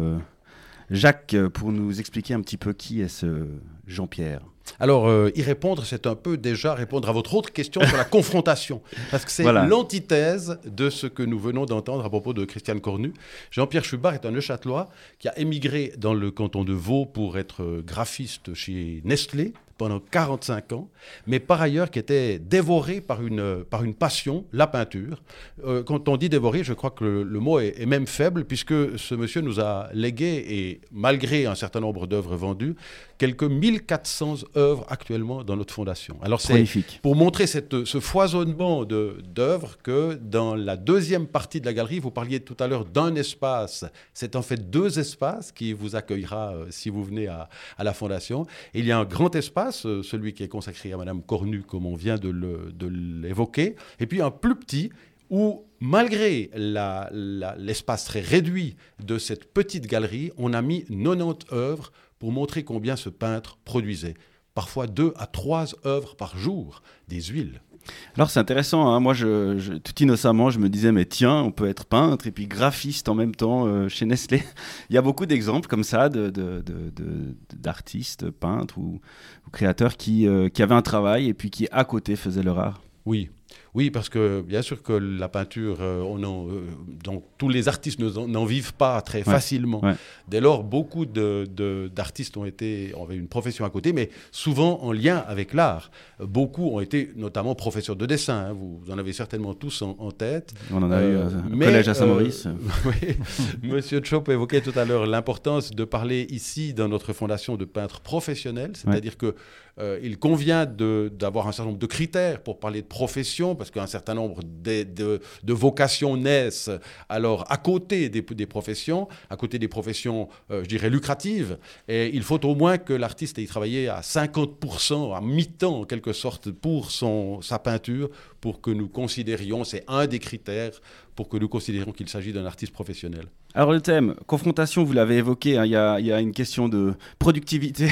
Jacques pour nous expliquer un petit peu qui est ce Jean-Pierre. Alors, y répondre, c'est un peu déjà répondre à votre autre question sur la confrontation. Parce que c'est l'antithèse de ce que nous venons d'entendre à propos de Christiane Cornu. Jean-Pierre Schubart est un Neuchâtelois qui a émigré dans le canton de Vaud pour être graphiste chez Nestlé pendant 45 ans, mais par ailleurs qui était dévoré par une passion, la peinture. Quand on dit dévoré, je crois que le mot est même faible, puisque ce monsieur nous a légué, et malgré un certain nombre d'œuvres vendues, quelques 1400 œuvres actuellement dans notre fondation. Alors c'est magnifique. Pour montrer ce foisonnement d'œuvres que dans la deuxième partie de la galerie, vous parliez tout à l'heure d'un espace. C'est en fait deux espaces qui vous accueillera si vous venez à la fondation. Et il y a un grand espace, celui qui est consacré à Madame Cornu, comme on vient de l'évoquer, et puis un plus petit où, malgré l'espace très réduit de cette petite galerie, on a mis 90 œuvres pour montrer combien ce peintre produisait. Parfois 2 à 3 œuvres par jour, des huiles. Alors c'est intéressant, hein. Moi tout innocemment je me disais mais tiens, on peut être peintre et puis graphiste en même temps chez Nestlé. Il y a beaucoup d'exemples comme ça d'artistes, peintres ou créateurs qui avaient un travail et puis qui à côté faisaient leur art. Oui, parce que bien sûr que la peinture, donc tous les artistes n'en vivent pas très facilement. Ouais. Dès lors, beaucoup d'artistes avaient une profession à côté, mais souvent en lien avec l'art. Beaucoup ont été notamment professeurs de dessin. Hein, vous en avez certainement tous en tête. On en a eu au collège à Saint-Maurice. Oui, Monsieur Tchop évoquait tout à l'heure l'importance de parler ici dans notre fondation de peintres professionnels, c'est-à-dire que il convient d'avoir un certain nombre de critères pour parler de profession, parce qu'un certain nombre de vocations naissent alors à côté des professions, je dirais, lucratives. Et il faut au moins que l'artiste ait travaillé à 50%, à mi-temps en quelque sorte, pour sa peinture, pour que nous considérions, c'est un des critères, pour que nous considérions qu'il s'agit d'un artiste professionnel. Alors le thème, confrontation, vous l'avez évoqué, hein, il y a une question de productivité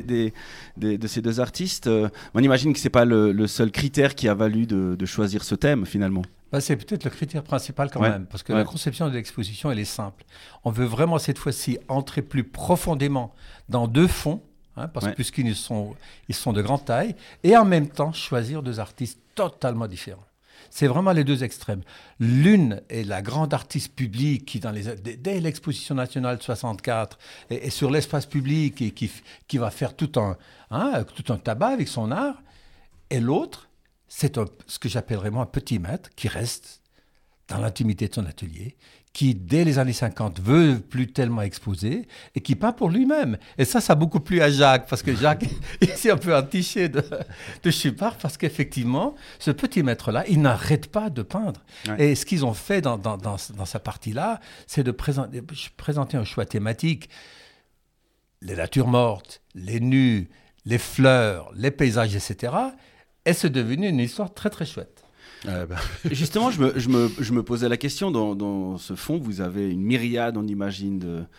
de ces deux artistes. On imagine que ce n'est pas le seul critère qui a valu de choisir ce thème finalement. C'est peut-être le critère principal quand même, parce que la conception de l'exposition, elle est simple. On veut vraiment cette fois-ci entrer plus profondément dans deux fonds, hein, puisqu'ils sont de grande taille, et en même temps choisir deux artistes totalement différents. C'est vraiment les deux extrêmes. L'une est la grande artiste publique qui, dès l'exposition nationale de 64, est sur l'espace public et qui va faire tout un tabac avec son art. Et l'autre, c'est ce que j'appellerais moi un petit maître qui reste dans l'intimité de son atelier, qui, dès les années 50, veut plus tellement exposer et qui peint pour lui-même. Et ça a beaucoup plu à Jacques, parce que Jacques, c'est un peu un cliché de Schubart, parce qu'effectivement, ce petit maître-là, il n'arrête pas de peindre. Ouais. Et ce qu'ils ont fait dans sa partie-là, c'est de présenter un choix thématique. Les natures mortes, les nus, les fleurs, les paysages, etc. Et c'est devenu une histoire très, très chouette. Justement, je me posais la question, dans ce fond, vous avez une myriade, on imagine,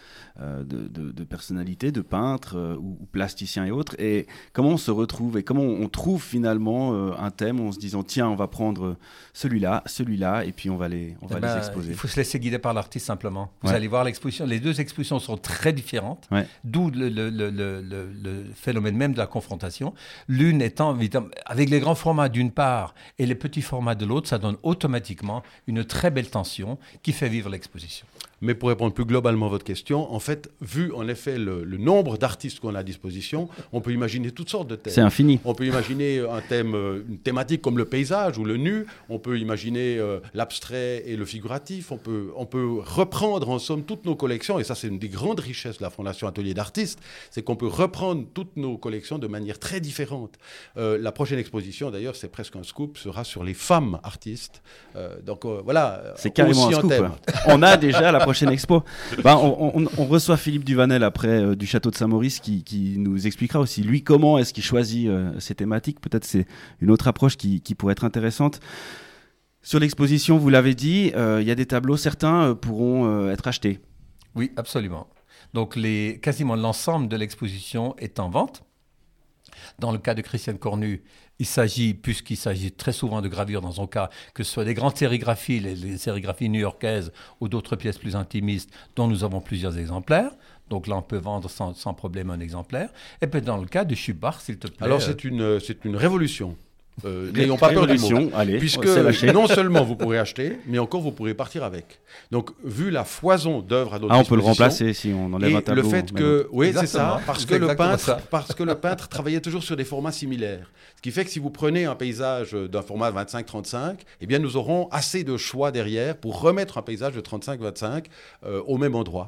de personnalités, de peintres ou plasticiens et autres, et comment on se retrouve et comment on trouve finalement un thème en se disant tiens, on va prendre celui-là, et puis on va les exposer. Il faut se laisser guider par l'artiste simplement. Vous allez voir l'exposition, les deux expositions sont très différentes, d'où le phénomène même de la confrontation. L'une étant, avec les grands formats d'une part et les petits formats de l'autre, ça donne automatiquement une très belle tension qui fait vivre l'exposition. Mais pour répondre plus globalement à votre question, en fait, vu en effet le nombre d'artistes qu'on a à disposition, on peut imaginer toutes sortes de thèmes. C'est infini. On peut imaginer une thématique comme le paysage ou le nu, on peut imaginer l'abstrait et le figuratif, on peut reprendre en somme toutes nos collections, et ça c'est une des grandes richesses de la Fondation Atelier d'Artistes, c'est qu'on peut reprendre toutes nos collections de manière très différente. La prochaine exposition d'ailleurs, c'est presque un scoop, sera sur les femmes artistes. Voilà. C'est carrément un scoop. On a déjà la prochaine expo. On reçoit Philippe Duvanel après du Château de Saint-Maurice qui nous expliquera aussi lui comment est-ce qu'il choisit ces thématiques. Peut-être c'est une autre approche qui pourrait être intéressante. Sur l'exposition, vous l'avez dit, il y a des tableaux, certains pourront être achetés. Oui, absolument. Donc quasiment l'ensemble de l'exposition est en vente. Dans le cas de Christiane Cornu, puisqu'il s'agit très souvent de gravures dans son cas, que ce soit des grandes sérigraphies, les sérigraphies new-yorkaises ou d'autres pièces plus intimistes, dont nous avons plusieurs exemplaires. Donc là, on peut vendre sans problème un exemplaire. Et puis dans le cas de Schubart, s'il te plaît... Alors c'est une révolution. N'ayons pas peur du mot. Allez, puisque non seulement vous pourrez acheter, mais encore vous pourrez partir avec. Donc, vu la foison d'œuvres à notre disposition... on peut le remplacer si on enlève un tableau. Et le fait que... Oui, c'est ça. Parce que le peintre travaillait toujours sur des formats similaires. Ce qui fait que si vous prenez un paysage d'un format 25-35, eh bien, nous aurons assez de choix derrière pour remettre un paysage de 35-25 au même endroit.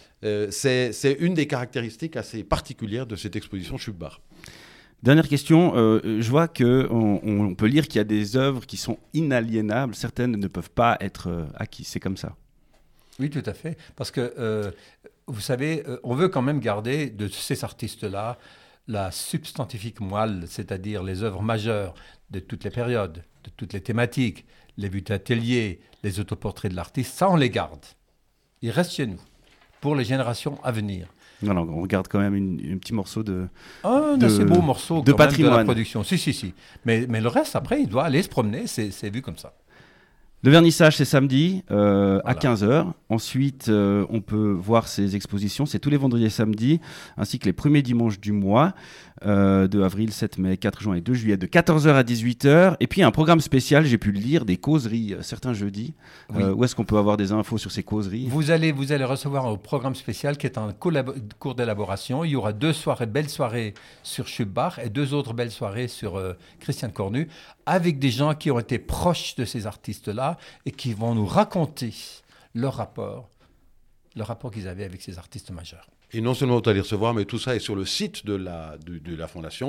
C'est une des caractéristiques assez particulières de cette exposition Schubart. Dernière question, je vois qu'on peut lire qu'il y a des œuvres qui sont inaliénables, certaines ne peuvent pas être acquises, c'est comme ça. Oui, tout à fait, parce que vous savez, on veut quand même garder de ces artistes-là la substantifique moelle, c'est-à-dire les œuvres majeures de toutes les périodes, de toutes les thématiques, les buts d'atelier, les autoportraits de l'artiste, ça on les garde. Ils restent chez nous, pour les générations à venir. Non, on garde quand même un petit morceau de assez beau morceau de patrimoine. De la production. Si. Mais le reste, après, il doit aller se promener, c'est vu comme ça. Le vernissage, c'est samedi à 15h. Ensuite, on peut voir ces expositions. C'est tous les vendredis et samedis, ainsi que les premiers dimanches du mois, de avril, 7 mai, 4 juin et 2 juillet, de 14h à 18h. Et puis, un programme spécial, j'ai pu le lire, des causeries certains jeudis. Oui. Où est-ce qu'on peut avoir des infos sur ces causeries ? Vous allez recevoir un programme spécial qui est en cours d'élaboration. Il y aura 2 belles soirées sur Schubart et 2 autres belles soirées sur Christiane Cornu, avec des gens qui ont été proches de ces artistes-là et qui vont nous raconter leur rapport qu'ils avaient avec ces artistes majeurs. Et non seulement vous allez recevoir, mais tout ça est sur le site de la Fondation,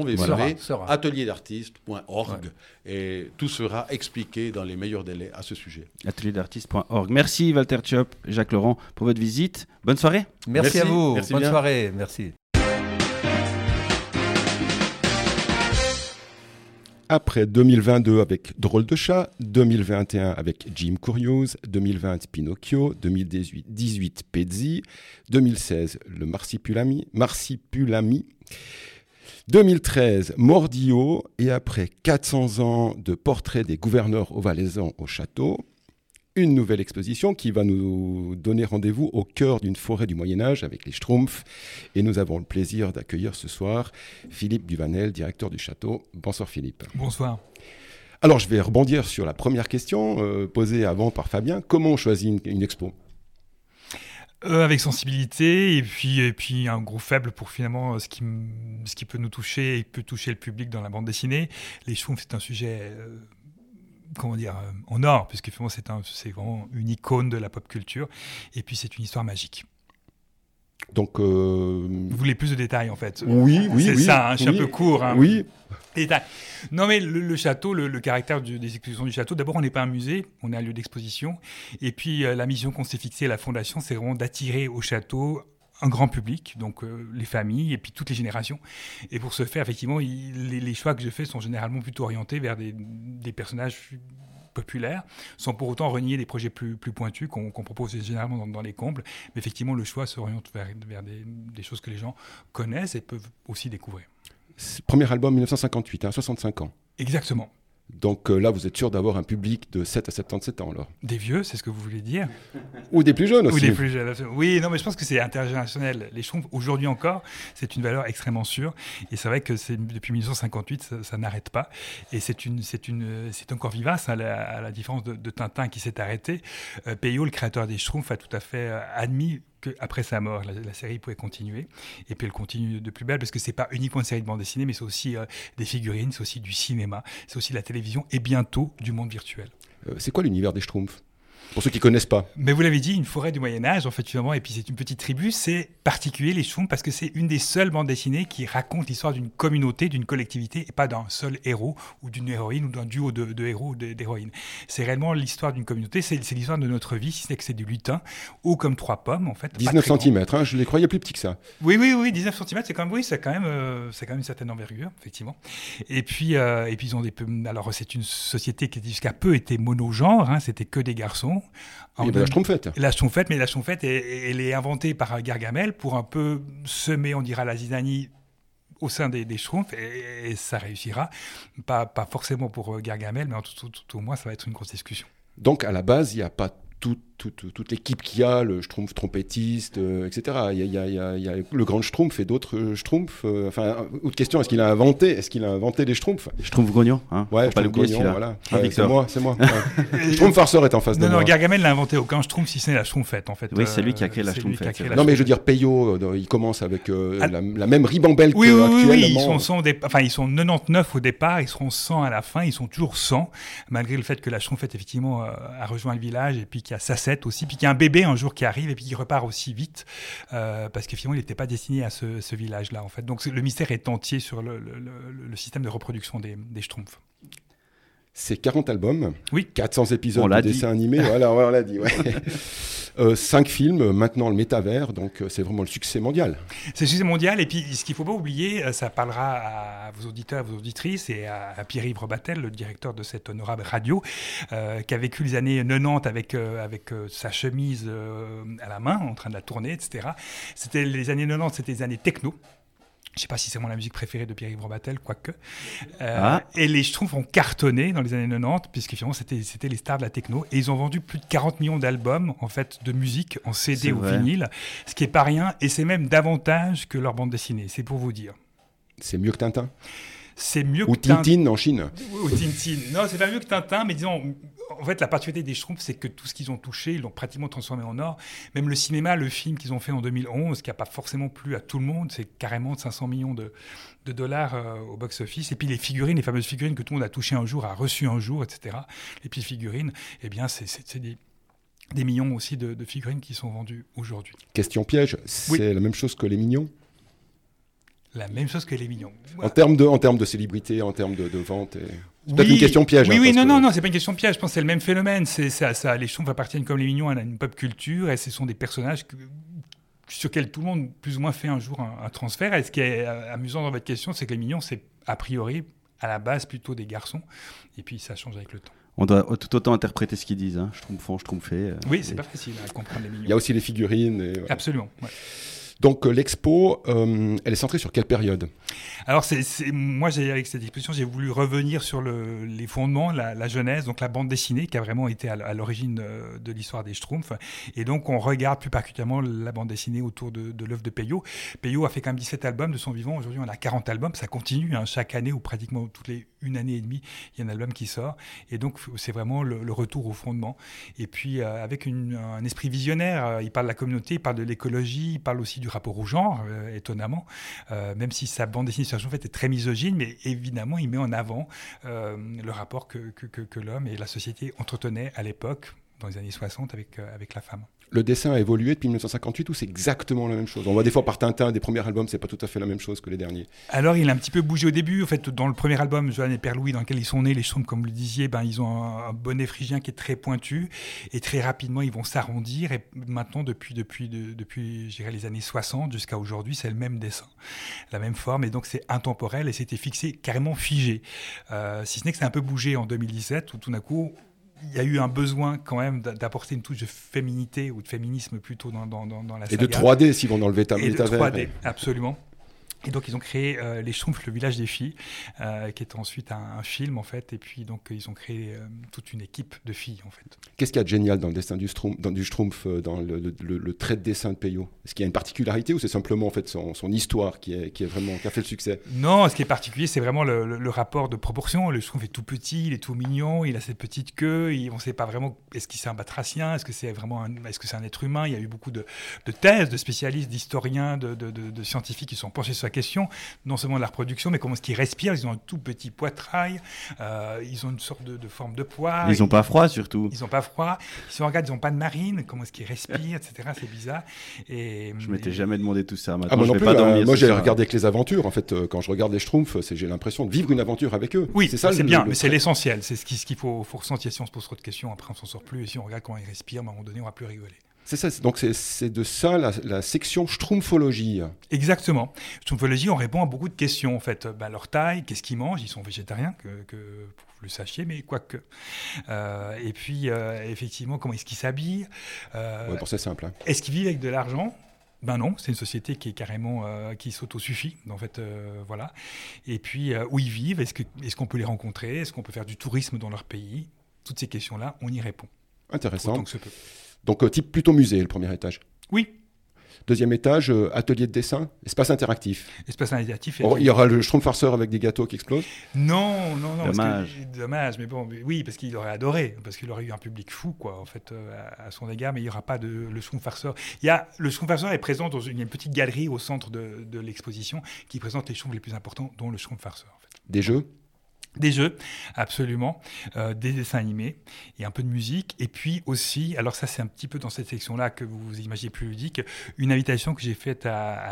www.atelierdartistes.org, et tout sera expliqué dans les meilleurs délais à ce sujet. Atelierdartistes.org. Merci Walter Tchop, Jacques Laurent, pour votre visite. Bonne soirée. Merci à vous. Bonne soirée. Merci. Après 2022 avec Drôle de chat, 2021 avec Jim Curious, 2020 Pinocchio, 2018 Pezzi, 2016 le Marsipulami, 2013 Mordio, et après 400 ans de portraits des gouverneurs ovalaisans au château, une nouvelle exposition qui va nous donner rendez-vous au cœur d'une forêt du Moyen-Âge avec les Schtroumpfs. Et nous avons le plaisir d'accueillir ce soir Philippe Duvanel, directeur du château. Bonsoir Philippe. Bonsoir. Alors je vais rebondir sur la première question posée avant par Fabien. Comment on choisit une expo ? Avec sensibilité et puis un gros faible pour finalement ce qui peut nous toucher et peut toucher le public dans la bande dessinée. Les Schtroumpfs, c'est un sujet en or, puisque finalement c'est vraiment une icône de la pop culture, et puis c'est une histoire magique. Donc, vous voulez plus de détails en fait? Oui. C'est ça, je suis un peu court. Oui. Non mais le château, le caractère des expositions du château, d'abord on n'est pas un musée, on est un lieu d'exposition, et puis la mission qu'on s'est fixée à la Fondation, c'est vraiment d'attirer au château un grand public, donc les familles et puis toutes les générations. Et pour ce faire, effectivement, les choix que je fais sont généralement plutôt orientés vers des personnages populaires, sans pour autant renier des projets plus pointus qu'on propose généralement dans les combles. Mais effectivement, le choix s'oriente vers des choses que les gens connaissent et peuvent aussi découvrir. Premier album 1958, 65 ans. Exactement. Donc là, vous êtes sûr d'avoir un public de 7 à 77 ans, alors? Des vieux, c'est ce que vous voulez dire? Ou des plus jeunes aussi. Ou des plus jeunes. Oui, non, mais je pense que c'est intergénérationnel. Les Schtroumpfs, aujourd'hui encore, c'est une valeur extrêmement sûre. Et c'est vrai que depuis 1958, ça n'arrête pas. Et c'est encore vivace, à la différence de Tintin qui s'est arrêté. Peyo, le créateur des Schtroumpfs, a tout à fait admis qu'après sa mort, la série pouvait continuer. Et puis elle continue de plus belle, parce que c'est pas uniquement une série de bande dessinée, mais c'est aussi des figurines, c'est aussi du cinéma, c'est aussi de la télévision et bientôt du monde virtuel. C'est quoi l'univers des Schtroumpfs ? Pour ceux qui ne connaissent pas. Mais vous l'avez dit, une forêt du Moyen-Âge, en fait, finalement, et puis c'est une petite tribu, c'est particulier, les Schtroumpfs, parce que c'est une des seules bandes dessinées qui raconte l'histoire d'une communauté, d'une collectivité, et pas d'un seul héros, ou d'une héroïne, ou d'un duo de héros ou d'héroïnes. C'est réellement l'histoire d'une communauté, c'est l'histoire de notre vie, si c'est que c'est du lutin, haut comme 3 pommes, en fait. 19 cm, hein, je les croyais plus petits que ça. Oui, 19 cm, c'est quand même une certaine envergure, effectivement. Et puis ils ont alors c'est une société qui jusqu'à peu était monogenre, hein, c'était que des garçons. Il y avait la Schtroumpfette. La Schtroumpfette, elle est inventée par Gargamel pour un peu semer, on dira, la zizanie au sein des Schtroumpfs, et ça réussira. Pas forcément pour Gargamel, mais tout au moins, ça va être une grosse discussion. Donc, à la base, il n'y a pas toute l'équipe qu'il y a, le Schtroumpf trompettiste, etc. Il y a le grand Schtroumpf et d'autres Schtroumpfs. Autre question, est-ce qu'il a inventé des Schtroumpfs ? Schtroumpf grognon, hein. Ouais, pas l'oublier celui-là. Voilà. C'est moi. Schtroumpf farceur est en face de moi. Non, Gargamel n'a inventé aucun Schtroumpf, si ce n'est la Schtroumpfette, en fait. Oui, c'est lui qui a créé la Schtroumpfette. Non, mais je veux dire, Peyo, il commence avec la même ribambelle qu'actuellement. Oui, ils sont 99 au départ, ils seront 100 à la fin, ils sont toujours 100, malgré le fait que la Schtroumpfette, effectivement, a rejoint le village, et puis qu'il y a Sacette aussi, puis qu'il y a un bébé un jour qui arrive et puis qui repart aussi vite, parce que finalement il n'était pas destiné à ce village-là, en fait. Donc le mystère est entier sur le système de reproduction des Schtroumpfs. C'est 40 albums, oui. 400 épisodes de dessins animés, voilà, on l'a dit. Ouais. 5 films, maintenant le métavers, donc c'est vraiment le succès mondial. C'est le succès mondial, et puis ce qu'il ne faut pas oublier, ça parlera à vos auditeurs, à vos auditrices, et à Pierre-Yves Rebattel, le directeur de cette honorable radio, qui a vécu les années 90 avec sa chemise à la main, en train de la tourner, etc. C'était les années 90, c'était des années techno. Je ne sais pas si c'est la musique préférée de Pierre-Yves Rebattel, quoique. Et les Schtroumpfs ont cartonné dans les années 90, puisque finalement, c'était les stars de la techno. Et ils ont vendu plus de 40 millions d'albums, en fait, de musique en CD ou vinyle, ce qui n'est pas rien. Et c'est même davantage que leur bande dessinée, c'est pour vous dire. C'est mieux que Tintin ? C'est mieux ou que Tintin. Ou Tintin en Chine. Ou Tintin. Non, c'est pas mieux que Tintin, mais disons, en fait, la particularité des Schtroumpfs, c'est que tout ce qu'ils ont touché, ils l'ont pratiquement transformé en or. Même le cinéma, le film qu'ils ont fait en 2011, qui n'a pas forcément plu à tout le monde, c'est carrément de 500 millions de dollars au box-office. Et puis les figurines, les fameuses figurines que tout le monde a touché un jour, a reçu un jour, etc. Les petites figurines, eh bien, c'est des millions aussi de figurines qui sont vendues aujourd'hui. Question piège, c'est la même chose que les mignons ? La même chose que les mignons. En termes de célébrité, en termes de vente. C'est peut-être une question piège. Oui, non, c'est pas une question piège. Je pense que c'est le même phénomène. Les Schtroumpfs appartiennent comme les mignons à une pop culture, et ce sont des personnages sur lesquels tout le monde plus ou moins fait un jour un transfert. Et ce qui est amusant dans votre question, c'est que les mignons, c'est a priori à la base plutôt des garçons, et puis ça change avec le temps. On doit tout autant interpréter ce qu'ils disent, hein. Schtroumpfé. Oui, c'est pas facile à comprendre les mignons. Il y a aussi les figurines. Et... Absolument. Ouais. Donc l'expo, elle est centrée sur quelle période ? Alors moi, avec cette exposition, j'ai voulu revenir sur les fondements, la genèse, donc la bande dessinée qui a vraiment été à l'origine de l'histoire des Schtroumpfs. Et donc on regarde plus particulièrement la bande dessinée autour de l'œuvre de Peyo. Peyo a fait quand même 17 albums de son vivant. Aujourd'hui, on a 40 albums. Ça continue, hein, chaque année ou pratiquement toutes les 1 année et demie, il y a un album qui sort. Et donc c'est vraiment le retour au fondement. Et puis avec un esprit visionnaire, il parle de la communauté, il parle de l'écologie, il parle aussi du drapeau rougeant, étonnamment, même si sa bande dessinée sur Schtroumpf est très misogyne, mais évidemment, il met en avant le rapport que l'homme et la société entretenaient à l'époque, dans les années 60, avec la femme. Le dessin a évolué depuis 1958 ou c'est exactement la même chose? On voit des fois par Tintin, des premiers albums, c'est pas tout à fait la même chose que les derniers. Alors, il a un petit peu bougé au début. En fait, dans le premier album, Johan et Père Louis, dans lequel ils sont nés, les Schtroumpfs, comme vous le disiez, ils ont un bonnet phrygien qui est très pointu. Et très rapidement, ils vont s'arrondir. Et maintenant, depuis je dirais, les années 60 jusqu'à aujourd'hui, c'est le même dessin, la même forme. Et donc, c'est intemporel et c'était fixé, carrément figé. Si ce n'est que c'est un peu bougé en 2017, où tout d'un coup, il y a eu un besoin quand même d'apporter une touche de féminité ou de féminisme plutôt dans la saga. Et de 3D, s'ils vont dans le métavers. Et de 3D, absolument. Et donc, ils ont créé Les Schtroumpfs, le village des filles, qui est ensuite un film, en fait. Et puis, donc, ils ont créé toute une équipe de filles, en fait. Qu'est-ce qu'il y a de génial dans le dessin du Schtroumpf, dans le trait de dessin de Peyo? Est-ce qu'il y a une particularité ou c'est simplement en fait, son histoire qui a fait le succès? Non, ce qui est particulier, c'est vraiment le rapport de proportion. Le Schtroumpf est tout petit, il est tout mignon, il a cette petite queue. On ne sait pas vraiment, est-ce qu'il c'est un batracien? Est-ce que c'est un être humain? Il y a eu beaucoup de thèses, de spécialistes, d'historiens, de scientifiques qui sont penchés sur la question, non seulement de la reproduction, mais comment est-ce qu'ils respirent. Ils ont un tout petit poitrail, ils ont une sorte de forme de poire. Ils n'ont pas froid, surtout. Ils n'ont pas froid. Si on regarde, ils n'ont pas de narine. Comment est-ce qu'ils respirent, etc. C'est bizarre. Je m'étais jamais demandé tout ça. Moi non plus. Moi, j'ai regardé avec les aventures. En fait, quand je regarde les Schtroumpfs, j'ai l'impression de vivre une aventure avec eux. Oui, c'est bien, mais c'est l'essentiel. C'est ce qu'il faut ressentir. Si on se pose trop de questions, après on s'en sort plus. Et si on regarde comment ils respirent, à un moment donné, on va plus rigoler. C'est ça, donc c'est de ça la section Schtroumpfologie. Exactement. Schtroumpfologie, on répond à beaucoup de questions en fait. Leur taille, qu'est-ce qu'ils mangent? Ils sont végétariens, que vous le sachiez, mais quoique. Et puis, effectivement, comment est-ce qu'ils s'habillent? Pour c'est simple. Est-ce qu'ils vivent avec de l'argent? Ben non, c'est une société qui est carrément qui s'autosuffit, en fait, voilà. Et puis, où ils vivent? Est-ce qu'on peut les rencontrer? Est-ce qu'on peut faire du tourisme dans leur pays? Toutes ces questions-là, on y répond. Intéressant. Autant que se peut. Donc, type plutôt musée, le premier étage. Oui. Deuxième étage, atelier de dessin, espace interactif. Espace interactif. Il y aura le Schtroumpf farceur avec des gâteaux qui explosent? Non. Dommage. Mais bon, oui, parce qu'il aurait adoré, parce qu'il aurait eu un public fou, quoi, en fait, à son égard, mais il n'y aura pas le Schtroumpf farceur. Le Schtroumpf farceur est présent il y a une petite galerie au centre de l'exposition qui présente les Schtroumpfs les plus importants, dont le Schtroumpf farceur. En fait. Des jeux? Des jeux, absolument, des dessins animés et un peu de musique. Et puis aussi, alors ça c'est un petit peu dans cette section-là que vous imaginez plus ludique, une invitation que j'ai faite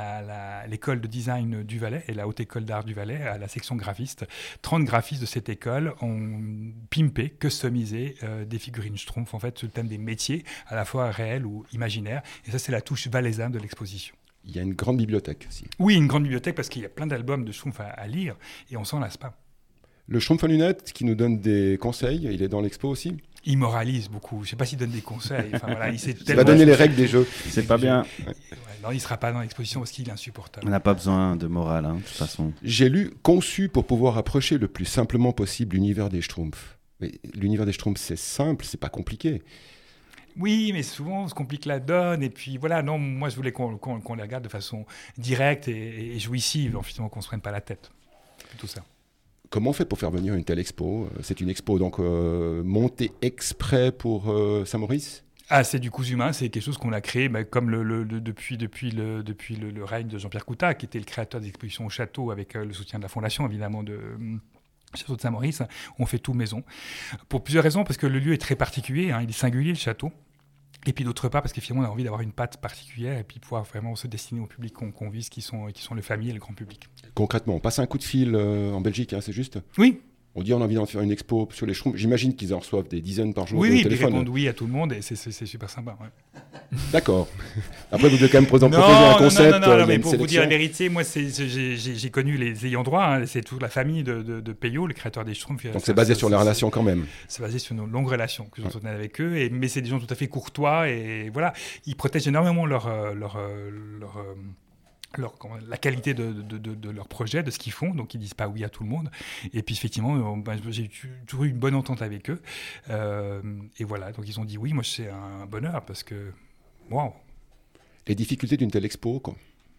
à l'école de design du Valais et la Haute École d'Art du Valais, à la section graphiste. 30 graphistes de cette école ont pimpé, customisé des figurines Schtroumpf, en fait, sur le thème des métiers, à la fois réels ou imaginaires. Et ça c'est la touche valaisanne de l'exposition. Il y a une grande bibliothèque aussi. Oui, une grande bibliothèque parce qu'il y a plein d'albums de Schtroumpf à lire et on s'en lasse pas. Le Schtroumpf à lunettes qui nous donne des conseils, il est dans l'expo aussi? Il moralise beaucoup. Je ne sais pas s'il donne des conseils. Enfin, voilà, il va donner les règles des jeux. C'est pas bien. Non, il ne sera pas dans l'exposition parce qu'il est insupportable. On n'a pas besoin de morale, de toute façon. J'ai lu « Conçu pour pouvoir approcher le plus simplement possible l'univers des Schtroumpfs ». Mais l'univers des Schtroumpfs, c'est simple, c'est pas compliqué. Oui, mais souvent on se complique la donne. Et puis voilà, non, moi je voulais qu'on les regarde de façon directe et jouissive, finalement qu'on ne se prenne pas la tête. C'est plutôt ça. Comment on fait pour faire venir une telle expo? C'est une expo donc montée exprès pour Saint-Maurice? C'est du cousu main, c'est quelque chose qu'on a créé comme depuis le règne de Jean-Pierre Coutat, qui était le créateur des expositions au château, avec le soutien de la fondation évidemment de Château de Saint-Maurice. On fait tout maison. Pour plusieurs raisons, parce que le lieu est très particulier, il est singulier le château. Et puis d'autre part, parce qu'effectivement, on a envie d'avoir une patte particulière et puis pouvoir vraiment se destiner au public qu'on vise, qui sont les familles et le grand public. Concrètement, on passe un coup de fil en Belgique, c'est juste? Oui. On dit on a envie d'en faire une expo sur les Schtroumpfs. J'imagine qu'ils en reçoivent des dizaines par jour de téléphone. téléphone. Oui, ils répondent oui à tout le monde et c'est super sympa. Ouais. D'accord. Après, vous devez quand même proposer un concept. Non, mais pour vous dire la vérité, moi, j'ai connu les ayants droit. C'est toute la famille de Peyo, le créateur des Schtroumpfs. Donc c'est basé sur les relations quand même. C'est basé sur nos longues relations que j'entretenais avec eux. Mais c'est des gens tout à fait courtois et voilà. Ils protègent énormément la qualité de leur projet, de ce qu'ils font, donc ils disent pas oui à tout le monde. Et puis effectivement, j'ai toujours eu une bonne entente avec eux. Et voilà, donc ils ont dit oui, moi c'est un bonheur parce que, waouh. Les difficultés d'une telle expo, quoi.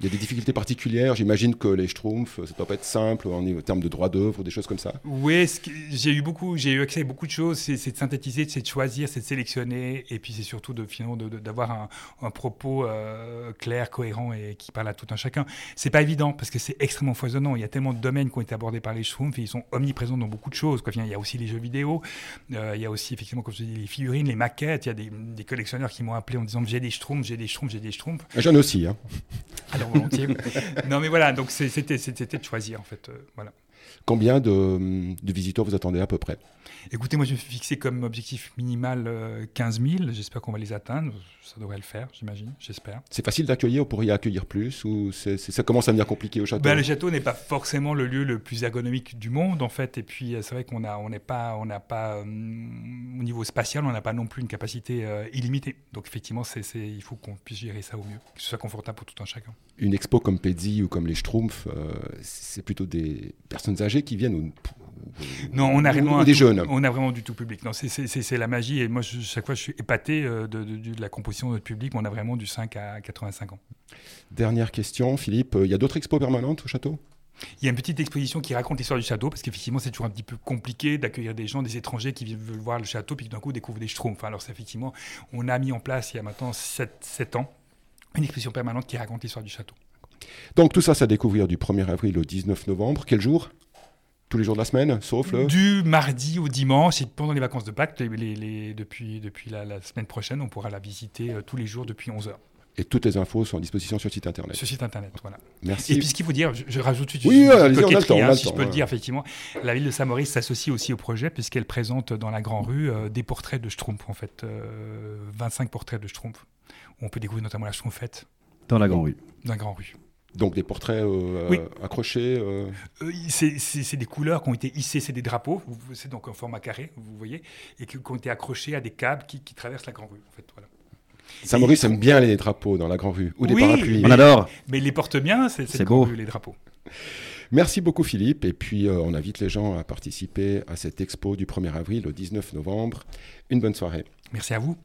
Il y a des difficultés particulières. J'imagine que les Schtroumpfs, ça ne doit pas être simple en termes de droits d'œuvre ou des choses comme ça. Oui, j'ai eu accès à beaucoup de choses. C'est de synthétiser, c'est de choisir, c'est de sélectionner. Et puis, c'est surtout d'avoir un propos clair, cohérent et qui parle à tout un chacun. C'est pas évident parce que c'est extrêmement foisonnant. Il y a tellement de domaines qui ont été abordés par les Schtroumpfs et ils sont omniprésents dans beaucoup de choses. Il y a aussi les jeux vidéo. Il y a aussi, effectivement, comme je dis, les figurines, les maquettes. Il y a des collectionneurs qui m'ont appelé en disant j'ai des Schtroumpfs, j'ai des Schtroumpfs, j'ai des Schtroumpfs. J'en ai aussi, hein. Alors, volontiers. Non, mais voilà, donc c'était de choisir, en fait. Voilà. Combien de visiteurs vous attendez à peu près ? Écoutez, moi, je me suis fixé comme objectif minimal 15 000. J'espère qu'on va les atteindre. Ça devrait le faire, j'imagine. J'espère. C'est facile d'accueillir, on pourrait y accueillir plus ou ça commence à devenir compliqué au château ? Le château n'est pas forcément le lieu le plus ergonomique du monde, en fait. Et puis, c'est vrai qu'on n'a pas au niveau spatial, on n'a pas non plus une capacité illimitée. Donc, effectivement, il faut qu'on puisse gérer ça au mieux, que ce soit confortable pour tout un chacun. Une expo comme Pedzi ou comme les Schtroumpfs, c'est plutôt des personnes âgées qui viennent non, on a vraiment des jeunes. On a vraiment du tout public. Non, c'est la magie. Et moi, chaque fois, je suis épaté de la composition de notre public. On a vraiment du 5 à 85 ans. Dernière question, Philippe. Il y a d'autres expos permanentes au château ? Il y a une petite exposition qui raconte l'histoire du château, parce qu'effectivement, c'est toujours un petit peu compliqué d'accueillir des gens, des étrangers qui veulent voir le château, puis d'un coup, découvrent des Schtroumpfs. Alors, effectivement, on a mis en place, il y a maintenant 7 ans, une exposition permanente qui raconte l'histoire du château. Donc, tout ça, c'est à découvrir du 1er avril au 19 novembre. Quel jour ? Tous les jours de la semaine, sauf le... Du mardi au dimanche, et pendant les vacances de Pâques, depuis la semaine prochaine, on pourra la visiter tous les jours depuis 11h. Et toutes les infos sont à disposition sur le site internet. Sur le site internet, voilà. Merci. Et puis ce qu'il faut dire, je rajoute tout de suite oui, une coquetterie, si je peux le dire, effectivement. La ville de Saint-Maurice s'associe aussi au projet, puisqu'elle présente dans la Grand Rue des portraits de Schtroumpfs, en fait. 25 portraits de Schtroumpfs. On peut découvrir notamment la Schtroumpfette. Dans la Grand Rue. Dans la Grand Rue. Donc des portraits accrochés c'est des couleurs qui ont été hissées, c'est des drapeaux, c'est donc un format carré, vous voyez, et qui ont été accrochés à des câbles qui traversent la Grande Rue, en fait, voilà. Saint-Maurice aime bien les drapeaux dans la Grande Rue, ou des parapluies. On adore. Mais ils les portent bien, c'est beau. Rue, les drapeaux. Merci beaucoup Philippe, et puis on invite les gens à participer à cette expo du 1er avril au 19 novembre. Une bonne soirée. Merci à vous.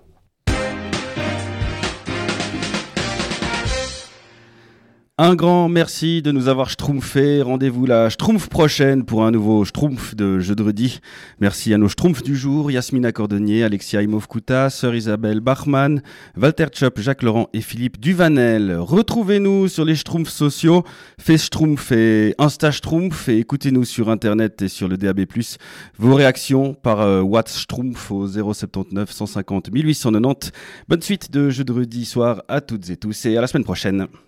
Un grand merci de nous avoir schtroumpfés. Rendez-vous la schtroumpf prochaine pour un nouveau schtroumpf de jeudi. Merci à nos schtroumpfs du jour, Yasmina Cordonnier, Alexia Imov-Kouta, Sœur Isabelle Bachmann, Walter Tchop, Jacques Laurent et Philippe Duvanel. Retrouvez-nous sur les schtroumpfs sociaux, Facebook et Insta Schtroumpf, et écoutez-nous sur Internet et sur le DAB+. Vos réactions par WhatsApp Schtroumpf au 079 150 1890. Bonne suite de jeudi soir à toutes et tous et à la semaine prochaine.